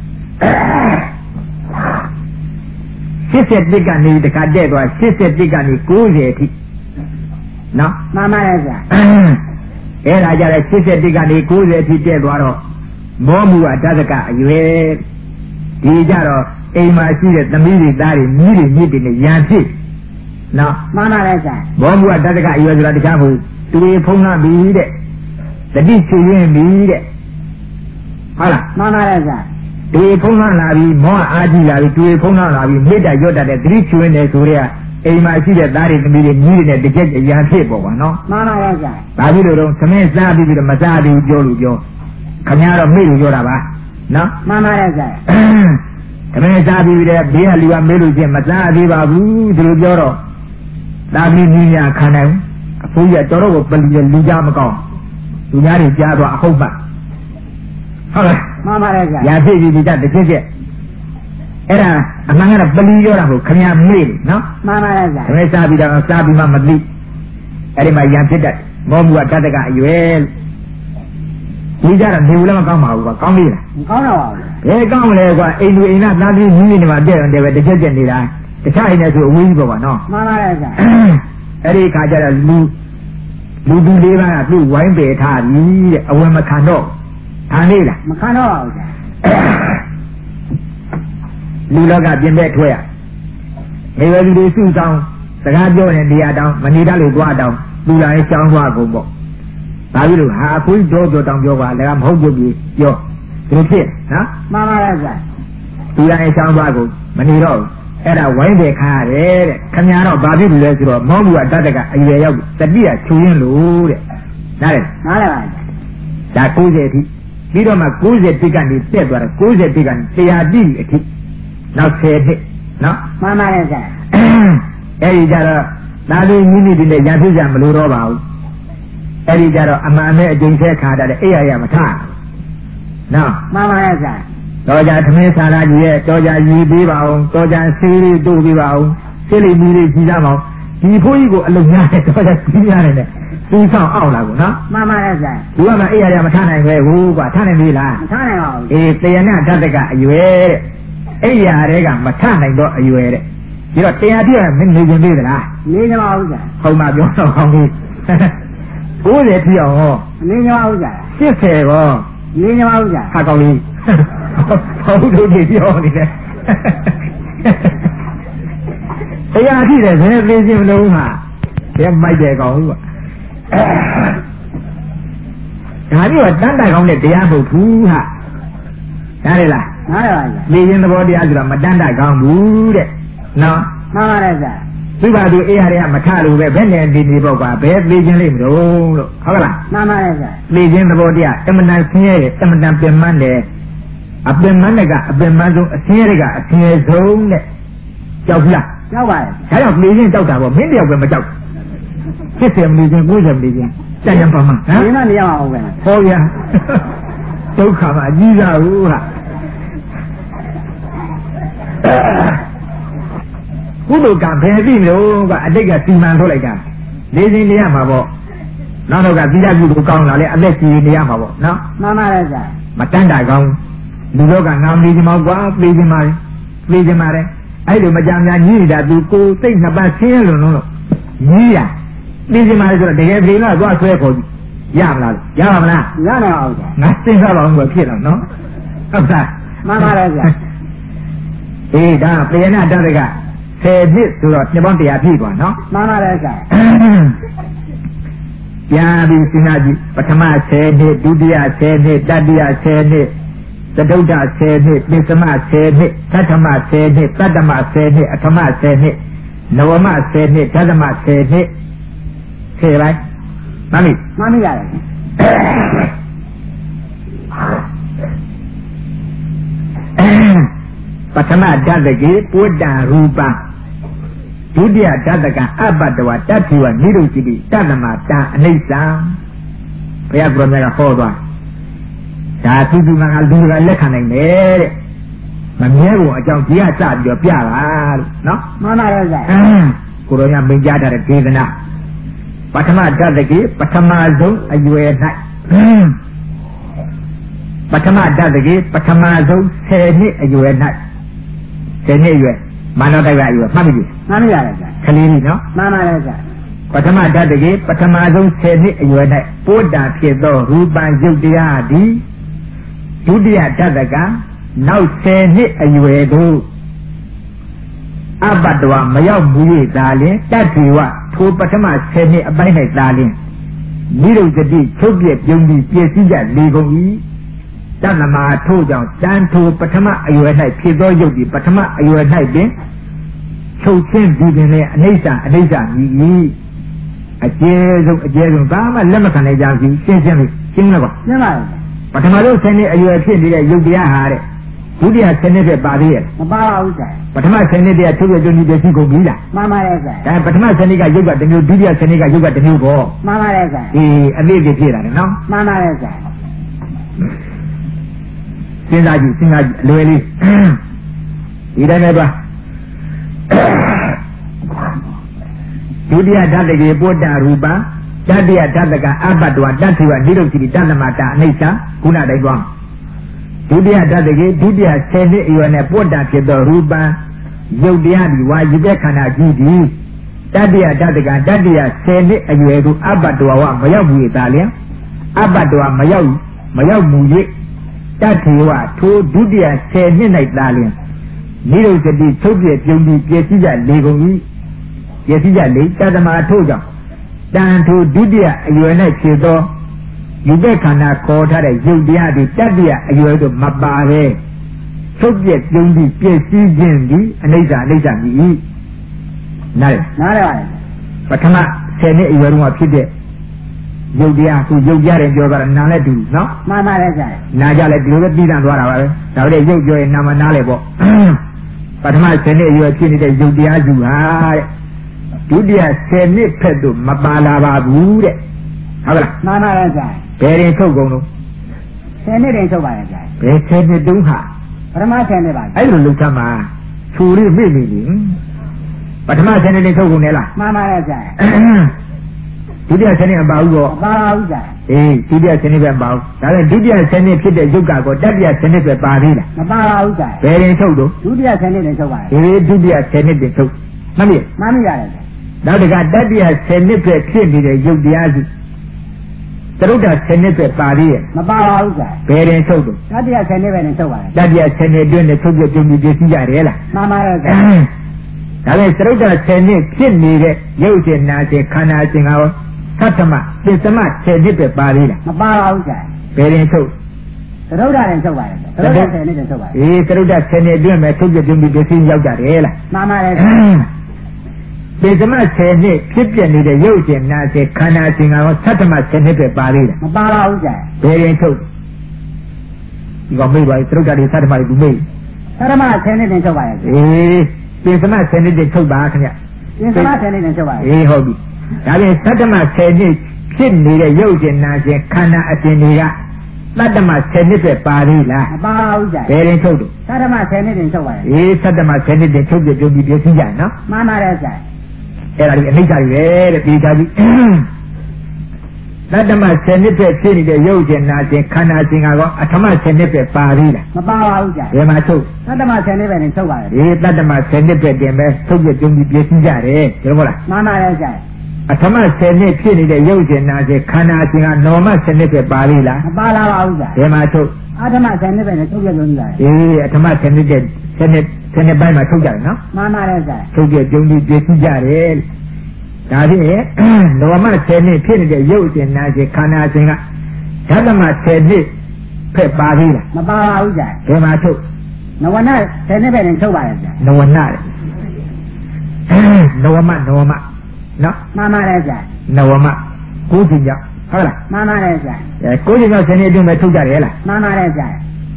ရှစ်ဆယ်တစ်ကနေတခါတက်သွားရှစ်ဆယ်တစ်ကနေကိုးဆယ်အထိနော်မှန်ပါရဲ့ဆရာအဲ့ဒါကြတဲ့ရှစ်ဆယ်တစ်ကနေကိုးဆယ်အထိတက်သွားတော့မောမှုအတ္တကအရွယ်ဒီကြတော့အိမ်မှာရှိတဲ့သမီးတွေသားတွေမြည်တွေမြစ်တွေနဲ့ရန်ဖြစ်နော်မှန်ပါရဲ့ဆရာမောမှုအတ္တကအရွယ်ဆိုတာတခြားမဟုတ်တွေဖုံးလာပြီတဲ့တတိချွေရင်းပြီတဲ့ဟုတ်လားမှန်ပါရဲ့ဆရာတွေဖုံးလာပြီမောအားကြီးလာပြီတွေဖုံးလာပြီမေတ္တာရော့တတ်တဲ့တတိချွေနေဆိုတဲ့အိမ်မှာရှိတဲ့သားတွေသမီးတွေမြည်တွေနဲ့တကြက်ရန်ဖြစ်ပေါ့ကွာနော်မှန်ပါရဲ့ဆရာဒါပြီးတော့သမင်းစားပြီးပြီးတော့မစားပြီးပြောလို့ပြောခင်ဗျားတော့မေ့လို့ပြောတာပါနော်မှန်ပါရဲ့ဆရာသမင်းစားပြီးတဲ့ဘေးကလူကမေ့လို့ချင်းမစားသေးပါဘူးဒီလိုပြောတော့ဒါပြီးမိညာခံနိုင်အဖိုးကြီးတော်တော့ကိုပလီလူကြမကောင်းလူများတွေကြားတော့အဟုတ်ပါဟုတ်လားမှန်ပါရဲ့ဆရာရာဖြစ်ပြီးဒီကတစ်ချက်ချက်အဲ့ဒါအမှန်ကတော့ပလီပြောတာကိုခင်ဗျားမေ့လို့နော်မှန်ပါရဲ့ဆရာသမင်းစားပြီးတော့စားပြီးမှမသိအဲ့ဒီမှာရံဖြစ်တတ်မောမှုကတတ်တကအရွယ်ဒီကြတော့နေဘူးလည်းမကောင်းပါဘူးကွာကောင်းပြီလားမကောင်းတော့ပါဘူးဘယ်ကောင်းလဲကွာအိမ်လူအိမ်သားသားပြီးမြင်းနေမှာတဲ့တယ်ပဲတစ်ချက်ချက်နေတာတခြားအိမ်နဲ့ဆိုအဝေးကြီးပေါ့ကွာနော်မှန်ပါရဲ့ဆရာအဲ့ဒီခါကျတော့လူလူသူလေးပါးကသူ့ဝိုင်းပေထားပြီတဲ့အဝယ်မခံတော့ခံနေလားမခံတော့ပါဘူးဆရာလူလောကပြင်မဲ့ထွက်ရနေဝလူတွေစုဆောင်စကားပြောနေနေရတောင်မနေတတ်လို့သွားတောင်လူလာရင်ကြောင်းသွားကုန်ပေါ့ဒါပြီးလို့ဟာအဖိုးကြီးတော့တောင်ပြောပါလည်းမဟုတ်ဘူးကြီးပြောဒီလိုဖြစ်နော်မှန်ပါရဲ့ဆရာလူလာရင်ကြောင်းသွားကုန်မနေတော့အဲ့ဒါဝိုင်းတယ်ခါရတယ်တဲ့ခင်ဗျားတော့ဘာဖြစ်လို့လဲဆိုတော့မောမှုကတတ်တကအရွယ်ရောက်တတိယချူရင်းလို့တဲ့နားလေနားလေပါဒါကိုးဆယ်အထိပြီးတော့မှကိုးဆယ်တိကနေတက်သွားတယ်ကိုးဆယ်တိကနေတရားတိအထိနောက်ဆယ်နှစ်နော်မှန်ပါရဲ့ဆရာအဲ့ဒီကြတော့ဒါလေးမိမိဒီနဲ့ရံဖြစ်ကြမလို့တော့ပါဘူးအဲ့ဒီကြတော့အမှန်နဲ့အကျဉ်းဆက်ခါတတ်တယ်အဲ့ရရမထနော်မှန်ပါရဲ့ဆရာတော်ကြသမင်းစားလာကြီးရဲ့တော်ကြရည်ပေးပါအောင်တော်ကြဆေးလေးတို့ပေးပါအောင်ဆေးလေးမီးလေးကြီးစားပါအောင်ဒီဖိုးကြီးကိုအလုံးများတယ်တော်ကြကြီးရတယ်နဲ့သူ့ဆောင်အောင်လာကိုနော်မှန်ပါရဲ့ဆရာဒီကမှအဲ့ရရမထနိုင်ပဲဟိုးကွာထနိုင်ပြီလားမထနိုင်ပါဘူးအေးတယနာဓတကအရွယ်တဲ့အဲ့ရတဲ့ကမထနိုင်တော့အရွယ်တဲ့ဒီတော့တရားပြည့်မနေခြင်းသေးသလားနေကြပါဦးဆရာဟုတ်မှပြောတော့ကောင်းပြီကိုးဆယ်ပြည့်အောင်ဟောနေကြပါဦးဆရာရှစ်ဆယ်ကောနေကြပါဦးဆရာဟာကောင်းလေးဟုတ်တို့ဒီပြောနေတယ်တရားပြည့်တယ်ဘယ်သိခြင်းမလို့ဟာဘယ်မိုက်တယ်ကောင်းဘူးကဒါမျိုးကတန်တကောင်းတဲ့တရားမဟုတ်ဘူးဟာနားလေလားနားလေပါဗျာနေခြင်းသဘောတရားဆိုတာမတန်တကောင်းဘူးတဲ့နော်မှန်ပါတယ်ဗျာသူ့ဘာသူအေးရတဲ့ကမထလို့ပဲဘယ်နဲ့ဒီဒီပေါ့ကွာဘယ်သိခြင်းလိမ့်မလို့လို့ဟုတ်လားမှန်ပါတယ်ဗျာသိခြင်းသဘောတရားအမတန်ဆင်းရဲတယ်အမတန်ပင်မတယ်အပင်မနဲ့ကအပင်မဆုံးအဆင်းရဲကအဆင်းရဲဆုံးတဲ့ကြောက်လားကြောက်ပါတယ်ဒါကြောင့်သိခြင်းကြောက်တာပေါ့မင်းတယောက်ပဲမကြောက်ဖြစ်တယ်မလို့ခြင်းကိုယ်တယ်မလို့ခြင်းကြံ့ရပါမှာဟမ်ဒီမှာနေရအောင်ပဲဟောဗျာဒုက္ခမှာအကြီးစားဘူးဟာကုသိုလ်ကဘယ်သိလို့ကအတိတ်ကစီမံထုတ်လိုက်တာလေးစင်းနေရမှာပေါ့နောက်တော့ကသီလကုသိုလ်ကောင်းလာလေအသက်ကြီးနေရမှာပေါ့နော်မှန်ပါတယ်ဗျာမတန်းတာကောင်းလူတော့ကငါမေးချင်မောကွာပြေးချင်ပါလေပြေးချင်ပါလေအဲ့လိုမကြမ်းများညှိတာသူကိုစိတ်နှစ်ပါးဆင်းရဲလုံးလုံးလို့ညှိရပြေးချင်ပါလေဆိုတော့တကယ်ပြေးတော့သွားဆွဲခေါ်ကြည့်ရမလားရပါမလားရနိုင်အောင်ဗျာငါစဉ်းစားတော့ဘာဖြစ်တော့နော်ဟုတ်လားမှန်ပါတယ်ဗျာအေးဒါပေယနာတရကဆယ်နှစ်ဆိုတော့နှစ်ပေါင်းတရာပြည့်သွားနော်မှန်ပါတယ်ဗျာပြန်ပြီးစဉ်းစားကြည့်ပထမဆယ်နှစ်ဒုတိယဆယ်နှစ်တတိယဆယ်နှစ်သတုဒ္ဒဆယ်နှစ်ပစ္စမဆယ်နှစ်သတ္တမဆယ်နှစ်တတ္တမဆယ်နှစ်အထမဆယ်နှစ်နဝမဆယ်နှစ်ဓမ္မဆယ်နှစ်ဆယ်ပိုင်းမှန်ပြီမှန်ပြီရတယ်ပထမဓာတကေပုဒ္ဒရူပဒုတိယဓာတကအပတ္တဝတတ္ထိဝနိရုจิတိတတ္တမတာအနိစ္စဘုရားကိုယ်တော်ကဟောသွားဒါသူသူကလူကလက်ခံနိုင်တယ်တဲ့မမြဲဘူးအကြောင်းကြီးကစပြီးတော့ပြတာလို့နော်မှန်ပါရဲ့ဗျာကိုယ်တော်ကမိန့်ကြားတဲ့ဒေသနာပထမဓာတကေပထမဆုံးအရွယ်၌ပထမဓာတကေပထမဆုံးဆယ်နှစ်အရွယ်၌ဆယ်နှစ်အရွယ်မာနတကအရွယ်မှတ်ပြီမှန်ပါရဲ့ဗျာကလေးကြီးနော်မှန်ပါရဲ့ဗျာပထမဓာတကေပထမဆုံးဆယ်နှစ်အရွယ်၌ပို့တာဖြစ်သောရူပံယုတ်တရားသည်ဒုတိယဓာတကနောက်ဆယ်နှစ်အရွယ်သို့အပတ္တဝမရောက်ဘူး၍သာလျှင်တတ္ထိဝထိုပထမဆယ်နှစ်အပိုင်း၌သာလျှင်နိရုဇတိချုပ်ပြပြုံးပြီးပြည့်စည်ကြလေကုန်၏တဏ္ဍမာထို့ကြောင့်တန်ထိုပထမအရွယ်၌ဖြစ်သောယုတ်ဒီပထမအရွယ်၌ပင်ချုပ်ချင်းဒီပင်လည်းအနိစ္စအနိစ္စမြည်၏အကျယ်ဆုံးအကျယ်ဆုံးဘာမှလက်မခံနိုင်ကြဘူးရှင်းရှင်းလေးရှင်းလားကွာရှင်းပါပြီပထမဆုံးဆယ်နှစ်အရွယ်ဖြစ်နေတဲ့ယုတ်တရားဟာတဲ့ဒုတိယဆယ်နှစ်ပြပါသေးရဲ့မပါပါဘူးဆရာပထမဆယ်နှစ်တည်းထုတ်ပြကျွန်းကြီးပြရှိကုန်ပြီလားမှန်ပါရဲ့ဆရာဒါပထမဆယ်နှစ်ကယုတ်ကတစ်မျိုးဒုတိယဆယ်နှစ်ကယုတ်ကတစ်မျိုးပေါ့မှန်ပါရဲ့ဆရာအေးအသေးသေးဖြစ်တာလေနော်မှန်ပါရဲ့ဆရာစဉ်းစားကြည့်စဉ်းစားကြည့်အလွယ်လေးဒီတိုင်းပဲသွားဒုတိယဓာတကေပုဒ္ဒရူပတတိယဓာတကအပတ္တဝတတ္ထိဝနိရုจิติတတ္တမတာအနိစ္စခုနတိုင်းသွားဒုတိယဓာတကေဒုတိယဆယ်နှစ်အရွယ်နဲ့ပုဒ္ဒဖြစ်သောရူပံယုတ်တရားဒီဝါယုတဲ့ခန္ဓာကြီးသည်တတိယဓာတကတတိယဆယ်နှစ်အရွယ်ကိုအပတ္တဝဝမရောက်ဘူးသာလျှင်အပတ္တဝမရောက်မရောက်မူ၍တတ္ထိဝထိုဒုတိယဆယ်နှစ်၌သာလျှင်နိရုဇတိချုပ်ပြပြုံးပြီးပြည့်စည်ကြလေကုန်၏ပြည့်စည်ကြလေတတ္တမထို့ကြောင့်တန်ထိုဒုတိယအရွယ်၌ဖြစ်သောယူတဲ့ခန္ဓာခေါ်ထားတဲ့ယုတ်တရားတွေတတိယအရွယ်တို့မပါပဲချုပ်ပြပြုံးပြီးပြည့်စည်ခြင်းသည်အနိစ္စအနိစ္စမြည်၏နားနားရပါတယ်ပထမဆယ်နှစ်အရွယ်တုန်းကဖြစ်တဲ့ယုတ်တရားသူယုတ်ကြတယ်ပြောတာနားလည်းတူနော်မှန်ပါတယ်ဆရာနားကြလည်းဒီလိုပဲပြီးတန်သွားတာပါပဲဒါပေမဲ့ယုတ်ပြောရင်နာမနားလည်းပေါ့ပထမဆယ်နှစ်အရွယ်ဖြစ်နေတဲ့ယုတ်တရားစုဟာတဲ့ဒုတိယဆယ်နှစ်ဖက်တို့မပါလာပါဘူးတဲ့ဟုတ်ကဲ့မှန်ပါတယ်ဆရာဘယ်ရင်ထုတ်ကုန်လို့ဆယ်နှစ်တင်ထုတ်ပါရဲ့ဆရာဘယ်ဆယ်နှစ်တုန်းဟာပထမဆယ်နှစ်ပါအဲ့လိုလုပ်သမှာခြူရိမိမိနေပထမဆယ်နှစ်တင်ထုတ်ကုန်လေလားမှန်ပါတယ်ဆရာဒုတိယဆယ်နှစ်မပါဘူးတော့မပါဘူးဆရာအေးဒုတိယဆယ်နှစ်ပဲမပါဘူးဒါနဲ့ဒုတိယဆယ်နှစ်ဖြစ်တဲ့ယုတ်ကကောတတိယဆယ်နှစ်ပဲပါသေးလားမပါပါဘူးဆရာဘယ်ရင်ထုတ်တော့ဒုတိယဆယ်နှစ်တင်ထုတ်ပါရဲ့အေးဒုတိယဆယ်နှစ်တင်ထုတ်မှန်ပြီမှန်ပြီရတယ်နောက်တကတတိယဆယ်နှစ်ပဲဖြစ်နေတဲ့ယုတ်တရားစုသရုပ်တာဆယ်နှစ်ပဲပါသေးရဲ့မပါပါဘူးဆရာဘယ်ရင်ထုတ်တော့တတိယဆယ်နှစ်ပဲတင်ထုတ်ပါရဲ့တတိယဆယ်နှစ်အတွင်းနဲ့ထုတ်ပြပြုံးပြီးပြည့်စည်ကြတယ်လားမှန်ပါတယ်ဆရာဒါနဲ့သရုပ်တာဆယ်နှစ်ဖြစ်နေတဲ့ရုပ်ရှင်နာရှင်ခန္ဓာရှင်ကရောသတ္တမပစ္စမဆယ်နှစ်ပဲပါသေးလားမပါပါဘူးဆရာဘယ်ရင်ထုတ်သရုပ်တာတင်ထုတ်ပါရဲ့သရုပ်တာဆယ်နှစ်တင်ထုတ်ပါအေးသရုပ်တာဆယ်နှစ်အတွင်းမှာထုတ်ပြပြုံးပြီးပြည့်စည်ရောက်ကြတယ်လားမှန်ပါတယ်ပစ္စမဆယ်နှစ်ဖြစ်ပြနေတဲ့ရုပ်ရှင်နာရှင်ခန္ဓာရှင်ကရောသတ္တမဆယ်နှစ်ပဲပါသေးလားမပါပါဘူးဆရာဘယ်ရင်ထုတ်ဒီကောင်မေးပါသရုပ်တာတွေသတ္တမတွေသူမေးသတ္တမဆယ်နှစ်တင်ထုတ်ပါရဲ့အေးပစ္စမဆယ်နှစ်တင်ထုတ်ပါခင်ဗျပစ္စမဆယ်နှစ်တင်ထုတ်ပါရဲ့အေးဟုတ်ပြီဒါပြင်သတ္တမဆယ်နှစ်ဖြစ်နေတဲ့ရုပ်ရှင်နာရှင်ခန္ဓာအရှင်တွေကသတ္တမဆယ်နှစ်ပဲပါသေးလားမပါဘူးဆရာဘယ်ရင်ထုတ်တော့သသတ္တမဆယ်နှစ်တင်ချုပ်ပါရဲ့အေးသတ္တမဆယ်နှစ်တင်ချုပ်ပြပြုံးပြီးပြည့်စည်ကြနော်မှန်ပါတယ်ဆရာအဲ့ဒါဒီအနိစ္စကြီးပဲတဲ့ဒီသာကြီးသတ္တမဆယ်နှစ်ပဲဖြစ်နေတဲ့ရုပ်ရှင်နာရှင်ခန္ဓာရှင်ကတော့အထမဆယ်နှစ်ပဲပါသေးလားမပါပါဘူးဆရာဘယ်မှာချုပ်သတ္တမဆယ်နှစ်ပဲတင်ချုပ်ပါရဲ့အေးသတ္တမဆယ်နှစ်ပဲတင်ပဲချုပ်ပြပြုံးပြီးပြည့်စည်ကြတယ်ဟုတ်မလားမှန်ပါတယ်ဆရာအထမဆယ်နှစ်ဖြစ်နေတဲ့ရုပ်ရှင်နာရှင်ခန္ဓာရှင်ကနော်မဆယ်နှစ်ပဲပါသေးလားမပါလာပါဘူးဆရာဘယ်မှာချုပ်အထမဆယ်နှစ်ပဲနဲ့ချုပ်ပြပြုံးကြတယ်အေးအထမဆယ်နှစ်တဲ့ဆယ်နှစ်ဆယ်နှစ်ပိုင်းမှာထုတ်ကြတယ်နော်မှန်ပါတယ်ဆရာချုပ်ပြပြုံးပြီးပြည့်စည်ကြတယ်ဒါဖြင့်လောမဆယ်နှစ်ဖြစ်နေတဲ့ရုပ်ရှင်နာရှင်ခန္ဓာရှင်ကဓမ္မဆယ်နှစ်ဖက်ပါသေးလားမပါပါဘူးဆရာဘယ်မှာချုပ်နဝနဆယ်နှစ်ပဲနဲ့ချုပ်ပါရဲ့ဆရာနဝနနဝမနဝမနော်မှန်ပါတယ်ဆရာနဝမကိုးချိန်ကြောင့်ဟုတ်လားမှန်ပါတယ်ဆရာအဲကိုးချိန်ကြောင့်ဆယ်နှစ်အတွင်းပဲထုတ်ကြတယ်လားမှန်ပါတယ်ဆရာ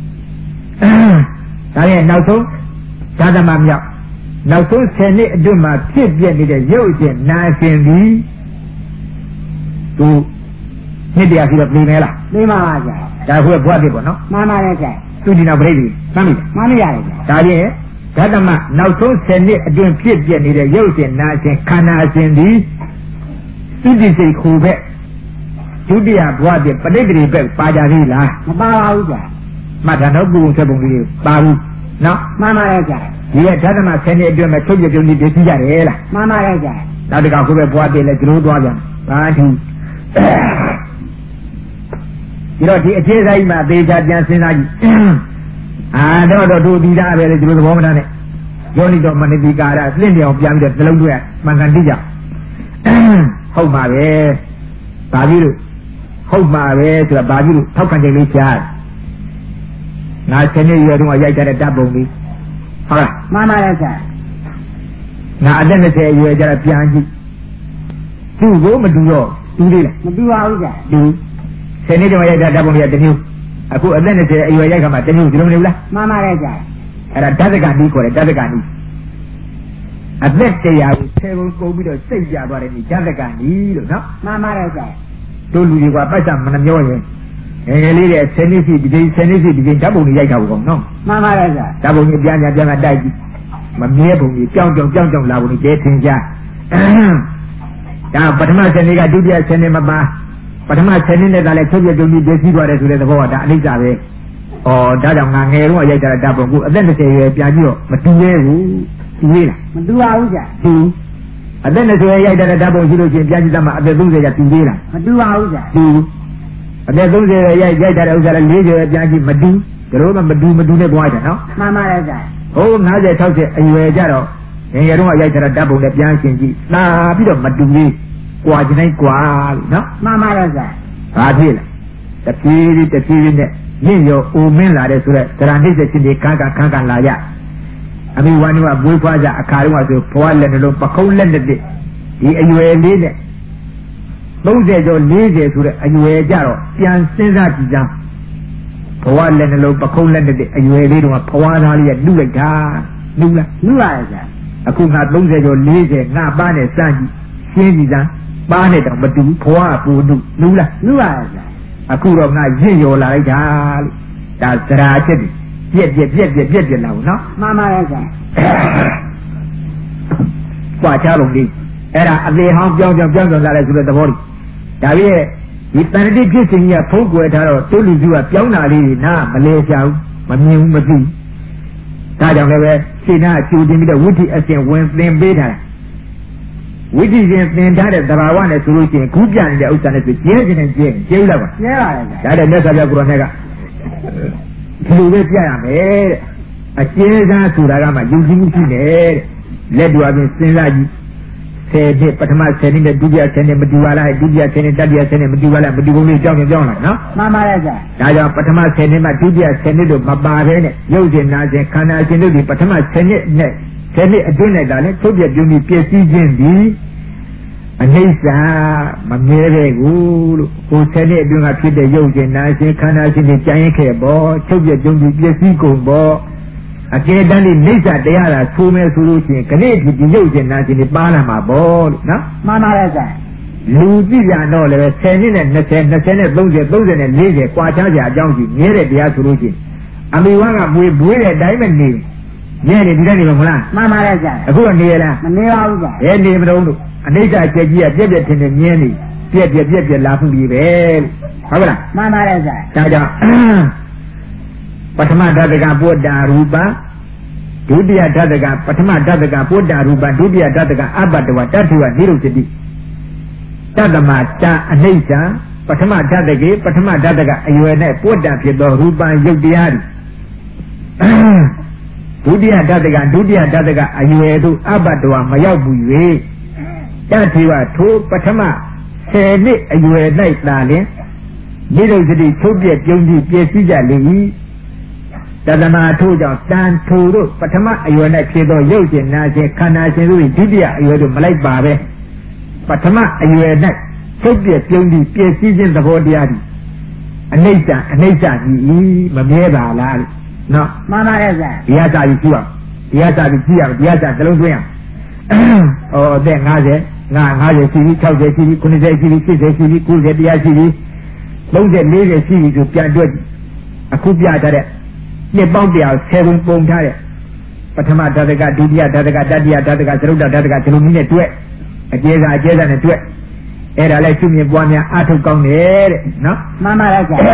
ဒါရဲ့နောက်ဆုံးဓမ္မမြောက်နောက်ဆုံးဆယ်နှစ်အတွင်းမှာဖြစ်ပြနေတဲ့ရုပ်ရှင်နာရှင်သည်သူနှစ်တရားရှိတော့ပြင်မဲလားပြင်ပါပါဆရာဒါခုကဘွားပြီပေါ့နော်မှန်ပါတယ်ဆရာသူဒီနောက်ပြိတ္တိမှန်ပြီမှန်ရတယ်ဆရာဒါဖြင့်ဓမ္မနောက်ဆုံးဆယ်နှစ်အတွင်းဖြစ်ပြနေတဲ့ရုပ်ရှင်နာရှင်ခန္ဓာရှင်သည်သူတိစိတ်ခူဘက်ဒုတိယဘွားပြီပဋိတ္တိဘက်ပါကြသေးလားမပါပါဘူးဆရာမှတ်တာတော့ဘုံဆက်ပုံလေးပါဘူးနော်မှန်ပါတယ်ဆရာဒီကဓမ္မဆယ်နှစ်အတွင်းမှာချုပ်ပြပြုံးပြီးပြည့်စည်ကြတယ်လားမှန်ပါတယ်ဆရာနောက်တစ်ခါခုပဲဘွားပြီလဲကျလို့သွားပြန်ဘာထူဒီတော့ဒီအခြေဆိုင်မှာသေချာပြန်စဉ်းစားကြည့်အာတော့တော့ဒုတိယပဲလေကျလို့သဘောမထားနဲ့ယောနိတော်မနတိကာရလင့်ပြောင်ပြန်ပြီးတော့သလုံးတွေမှန်ကန်တိကြဟုတ်ပါပဲဘာဖြစ်လို့ဟုတ်ပါပဲဆိုတာဘာဖြစ်လို့ထောက်ခံခြင်းလေးရှားငါဆယ်နှစ်ရွယ်တုန်းကရိုက်ကြတဲ့တပ်ပုံလေးဟုတ်လားမှန်ပါတယ်ဆရာငါအသက်၂၀အရွယ်ကျတော့ပြန်ကြည့်သူ့ကိုမတူတော့တူသေးလားမတူပါဘူးဆရာတူဆယ်နှစ်တုန်းကရိုက်တဲ့တပ်ပုံလေးကတစ်မျိုးအခုအသက်၂၀အရွယ်ရိုက်ခါမှတစ်မျိုးဒီလိုမနေဘူးလားမှန်ပါတယ်ဆရာအဲ့ဒါဓာတကနီးခေါ်တယ်ဓာတကနီးအသက်တရားကိုဆယ်ပုံပုံပြီးတော့စိတ်ကြသွားတယ်ဒီဓာတကနီးလို့နော်မှန်ပါတယ်ဆရာတို့လူတွေကပတ်စံမနှမျောရင်ငယ်ငယ်လေးတဲ့ဆယ်နှစ်စီဒီချိန်ဆယ်နှစ်စီဒီချိန်ဓာတ်ပုံတွေရိုက်တာပေါ့နော်မှန်ပါတယ်ဆရာဓာတ်ပုံကြီးပြန်ပြန်ပြန်ပြန်တိုက်ကြည့်မမြဲပုံကြီးကြောင်းကြောင်းကြောင်းကြောင်းလာပုံကြီးတဲထင်ရှားဒါပထမဆယ်နှစ်ကဒုတိယဆယ်နှစ်မပါပထမဆယ်နှစ်နဲ့ကလည်းချုပ်ပြပြုံးပြီးပြည့်စည်သွားတယ်ဆိုတဲ့သဘောကဒါအနိစ္စပဲဩဒါကြောင့်ငါငယ်တော့ရိုက်တာဓာတ်ပုံကိုအသက်၂၀ရွယ်ပြန်ပြီးတော့မတူသေးဘူးတူသေးလားမတူပါဘူးဆရာတူအသက်၂၀ရိုက်တဲ့ဓာတ်ပုံရှိလို့ချင်းပြန်ကြည့်သမှာအသက်၃၀ကျတူသေးလားမတူပါဘူးဆရာတူအသက်၃၀ရိုက်ရိုက်တဲ့ဥစ္စာလည်း၄၀ပြန်ကြည့်မတူဒါလို့မှမတူမတူနဲ့ပွားတယ်နော်မှန်ပါတယ်ဆရာဟို၅၀၆၀အရွယ်ကြတော့ငယ်ငယ်တုန်းကရိုက်တဲ့ဓာတ်ပုံနဲ့ပြန်ရှင်းကြည့်လာပြီးတော့မတူသေးကွာကျင်တိုင်းကွာလို့နော်မှန်ပါတယ်ဆရာဘာဖြစ်လဲတပြေးတပြေးနဲ့မြင့်ရောအိုမင်းလာတဲ့ဆိုတော့သရဏိစ္စချင်းတွေခန်းခန်းခန်းခန်းလာရအမိဝါနုကဘွေးဖွားကြအခါတုန်းကဆိုဘွားလက်နှလုံးပခုံးလက်နဲ့ဒီအရွယ်လေးနဲ့သုံးဆယ်ကျော်လေးဆယ်ဆိုတဲ့အရွယ်ကြတော့ပြန်စဉ်းစားကြည့်ကြဘဝလက်နှလုံးပခုံးလက်နဲ့အရွယ်လေးတုန်းကဖွားသားလေးကနှုတ်လိုက်တာနှုတ်လားနှုတ်ရတယ်ဆရာအခုငါသုံးဆယ်ကျော်လေးဆယ်ငါပါနဲ့စမ်းကြည့်ရှင်းကြည့်စမ်းပါနဲ့တော့မတူဘူးဘဝပူနှုတ်နှုတ်လားနှုတ်ရတယ်ဆရာအခုတော့ငါရင့်ရော်လာလိုက်တာလို့ဒါသရာချက်ပြက်ပြက်ပြက်ပြက်ပြက်ပြက်လာဘူးနော်မှန်ပါတယ်ဆရာကွာချလုံးလေးအဲ့ဒါအသေးဟောင်းပြောင်းပြောင်းပြောင်းပြောင်းလာတယ်ဆိုတဲ့သဘောကြီးဒါပြည့်ဒီတန်တိဖြစ်စဉ်ကြီးကဖုံးကွယ်ထားတော့တိုးလူစုကပြောင်းတာလေးနာမလဲချဘူးမမြင်ဘူးမသိဒါကြောင့်လည်းပဲစိတ်နာအကျူတင်ပြီးတော့ဝိသိအစဉ်ဝင်သင်ပေးထားတယ်ဝိသိရှင်သင်ထားတဲ့သဘာဝနဲ့ဆိုလို့ရှိရင်ခုပြနေတဲ့ဥစ္စာနဲ့ဆိုကျဲခြင်းနဲ့ကျဲကျဲလောက်ပါကျဲပါတယ်ဒါတဲ့မြတ်စွာဘုရားကိုရောနဲ့ကဒီလိုပဲပြရမယ်တဲ့အကျဲစားဆိုတာကမှယုံကြည်မှုရှိတယ်လက်တူအပြင်စဉ်းစားကြည့်ဆယ်နှစ်ပထမဆယ်နှစ်နဲ့ဒုတိယဆယ်နှစ်မတူပါလားဒုတိယဆယ်နှစ်တတိယဆယ်နှစ်မတူပါလားမတူဘူးလေကြောင်းကြောင်းလာနော်မှန်ပါရဲ့ကြာဒါကြောင့်ပထမဆယ်နှစ်မှာဒုတိယဆယ်နှစ်တို့မပါဘဲနဲ့ရုပ်ရှင်နာရှင်ခန္ဓာရှင်တို့ဒီပထမဆယ်နှစ်နဲ့ဆယ်နှစ်အတွင်းနဲ့ဒါလည်းထုတ်ပြပြုံးပြီးပြည့်စည်ခြင်းဒီအနိစ္စမမြဲတဲ့ဘူးလို့ဟိုဆယ်နှစ်အတွင်းကဖြစ်တဲ့ရုပ်ရှင်နာရှင်ခန္ဓာရှင်တွေကြံရင်ခဲ့ပေါ့ထုတ်ပြပြုံးပြီးပြည့်စည်ကုန်ပေါ့အကယ်တမ်းဒီနိစ္စတရားသာဆိုမယ်ဆိုလို့ရှိရင်ခဏဒီဒီရုပ်ရှင်နာရှင်တွေပါလာမှာပေါ့လို့နော်မှန်ပါရဲ့ကြာလူကြည့်ကြတော့လည်းဆယ်နှစ်နဲ့၂၀ ၂၀နဲ့၃၀ ၃၀နဲ့၄၀ကွာခြားကြအကြောင်းကြီးမြဲတဲ့တရားဆိုလို့ရှိရင်အမေဝါကမွေးဘွေးတဲ့အတိုင်းပဲနေညနေဒီတိုင်းနေမလားမှန်ပါတယ်ဗျာအခုကနေရလားမနေပါဘူးဗျာဘယ်နေမလို့လို့အနိစ္စကြက်ကြီးကပြက်ပြက်ထင်ထင်မြင်းနေပြက်ပြက်ပြက်ပြက်လာမှုကြီးပဲဟုတ်ကလားမှန်ပါတယ်ဗျာဒါကြောင့်ပထမဓာတကပုဒ္ဒါရူပဒုတိယဓာတကပထမဓာတကပုဒ္ဒါရူပဒုတိယဓာတကအပတ္တဝတတ္ထိဝနိရုစ္စတိတတ္တမတာအနိစ္စပထမဓာတကေပထမဓာတကအရွယ်နဲ့ပုဒ္ဒါဖြစ်သောရူပံယုတ်တရားဒုတိယဓာတကဒုတိယဓာတကအရွယ်တို့အပတ္တဝမရောက်ဘူး၍တတ္ထိဝထိုပထမဆယ်နှစ်အရွယ်၌သာလျှင်နိရုစ္စတိချုပ်ပြပြုံးပြီးပြည့်စည်ကြလေ၏တတမထို့ကြောင့်တန်ထိုတို့ပထမအရွယ်၌ဖြစ်သောရုပ်ရှင်နာရှင်ခန္ဓာရှင်တို့၏ဒုတိယအရွယ်တို့မလိုက်ပါပဲပထမအရွယ်၌ချုပ်ပြပြုံးပြီးပြည့်စည်ခြင်းသဘောတရားသည်အနိစ္စအနိစ္စကြီးမမြဲပါလားနော်မှန်ပါတယ်ဗျာဒီဟာစာပြီးကြည့်အောင်ဒီဟာစာပြီးကြည့်အောင်ဒီဟာစာတစ်လုံးသွင်းအောင်ဩအသက်၅၀ငါ၅၀ရှိပြီ၆၀ရှိပြီ၉၀ရှိပြီ၈၀ရှိပြီ၉၀တရားရှိပြီ၃၀၄၀ရှိပြီဆိုပြန်တွက်အခုပြထားတဲ့နှစ်ပေါင်းတရားဆယ်ပုံပုံထားတဲ့ပထမဓာတကဒုတိယဓာတကတတိယဓာတကသရုပ်ဓာတကဒီလိုနည်းနဲ့တွက်အကျဲစာအကျဲစာနဲ့တွက်အဲ့ဒါလည်းရှုမြင်ပွားများအထုတ်ကောင်းတယ်တဲ့နော်မှန်ပါရဲ့ဗျာ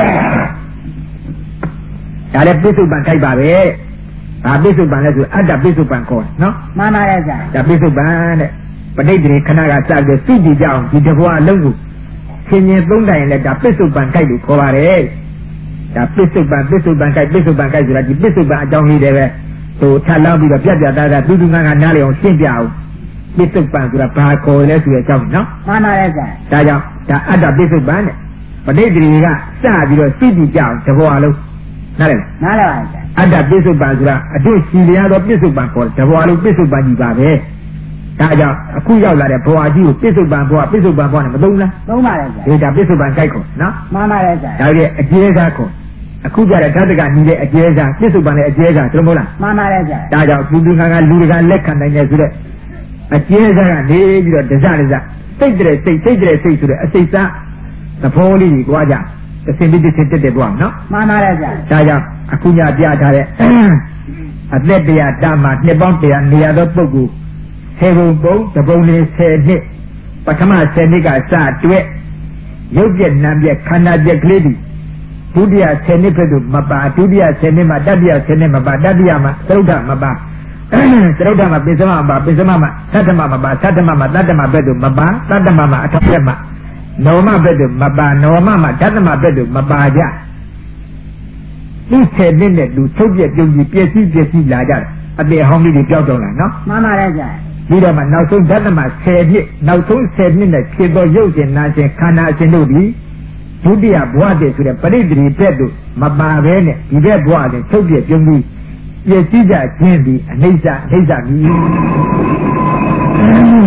ဒါလည်းပိဿုပံခိုက်ပါပဲဒါပိဿုပံလဲဆိုအတ္တပိဿုပံခေါ်တယ်နော်မှန်ပါရဲ့ဗျာဒါပိဿုပံတဲ့ပဋိသေခဏကစပြီးသိကြည့်ကြအောင်ဒီတဘွားအလုံးကိုရှင်ရင်သုံးတိုင်လဲဒါပိဿုပံခိုက်လို့ခေါ်ပါတယ်ဒါပိဿုပံပိဿုပံခိုက်ပိဿုပံခိုက်ဆိုတာဒီပိဿုပံအကြောင်းလေးတွေပဲဟိုထပ်လောက်ပြီးတော့ပြပြသားသားတူတူငါးငါးနားလေအောင်ရှင်းပြအောင်ပိဿုပံဆိုတာဘာခေါ်လဲဆိုတဲ့အကြောင်းနော်မှန်ပါရဲ့ဗျာဒါကြောင့်ဒါအတ္တပိဿုပံတဲ့ပဋိသေကစပြီးတော့သိကြည့်ကြအောင်တဘွားအလုံးနားလေနားလေပါဗျာအတ္တပိဿုပံဆိုတာအတုရှိလျားသောပိဿုပံခေါ်တယ်တဘွားလုံးပိဿုပံကြီးပါပဲဒါကြောင့်အခုရောက်လာတဲ့ဘဝကြီးကိုပိဿုပံဘဝပိဿုပံဘဝနဲ့မသုံးလားသုံးပါရဲ့ဗျာဒီဒါပိဿုပံကြိုက်ခေါ်နော်မှန်ပါရဲ့ဗျာဒါကြီးအကျဲစားခေါ်အခုကြတဲ့ဓာတကညီတဲ့အကျဲစားပိဿုပံနဲ့အကျဲစားကျွန်တော်မဟုတ်လားမှန်ပါရဲ့ဗျာဒါကြောင့်လူလူငါငါလူတကာလက်ခံနိုင်တယ်ဆိုတဲ့အကျဲစားကနေပြီးတော့ဒဇဒဇစိတ်တဲ့စိတ်စိတ်တဲ့စိတ်ဆိုတဲ့အစိတ်စားသဘောလေးကြီးကြွားကြအစင်ပြီးတစ်ချက်တက်တယ်ဘဝနော်မှန်ပါရဲ့ဗျာဒါကြောင့်အခုညပြထားတဲ့အသက်တရားတမှာနှစ်ပေါင်းတရားနေရာသောပုဂ္ဂိုလ်ဆယ်ပုံပုံတပုံလေးဆယ်နှစ်ပထမဆယ်နှစ်ကစတွဲရုပ်ပြက်နာမ်ပြက်ခန္ဓာပြက်ကလေးဒီဒုတိယဆယ်နှစ်ဖြစ်လို့မပါဒုတိယဆယ်နှစ်မှာတတိယဆယ်နှစ်မပါတတိယမှာသရုပ်ဓမပါသရုပ်ဓမပိစမမပါပိစမမသတ္တမမပါသတ္တမမသတ္တမဘက်တို့မပါသတ္တမမအထက်ဘက်မှာနောမဘက်တို့မပါနောမမဓတ္တမဘက်တို့မပါကြဒီဆယ်နှစ်နဲ့လူချုပ်ပြပြုံးပြီးပြည့်စည်ပြည့်စည်လာကြတယ်အတေဟောင်းလေးတွေပြောက်တော့လာနော်မှန်ပါရဲ့ဗျာပြီးတော့မှနောက်ဆုံးဓတ္တမဆယ်နှစ်နောက်ဆုံးဆယ်နှစ်နဲ့ဖြစ်သောရုပ်ရှင်နာရှင်ခန္ဓာရှင်တို့ဒီဒုတိယဘဝတည်းဆိုတဲ့ပရိသေဘက်တို့မပါဘဲနဲ့ဒီဘက်ဘဝတည်းချုပ်ပြပြုံးပြီးပြည့်စည်ကြခြင်းဒီအနိစ္စအနိစ္စကြီး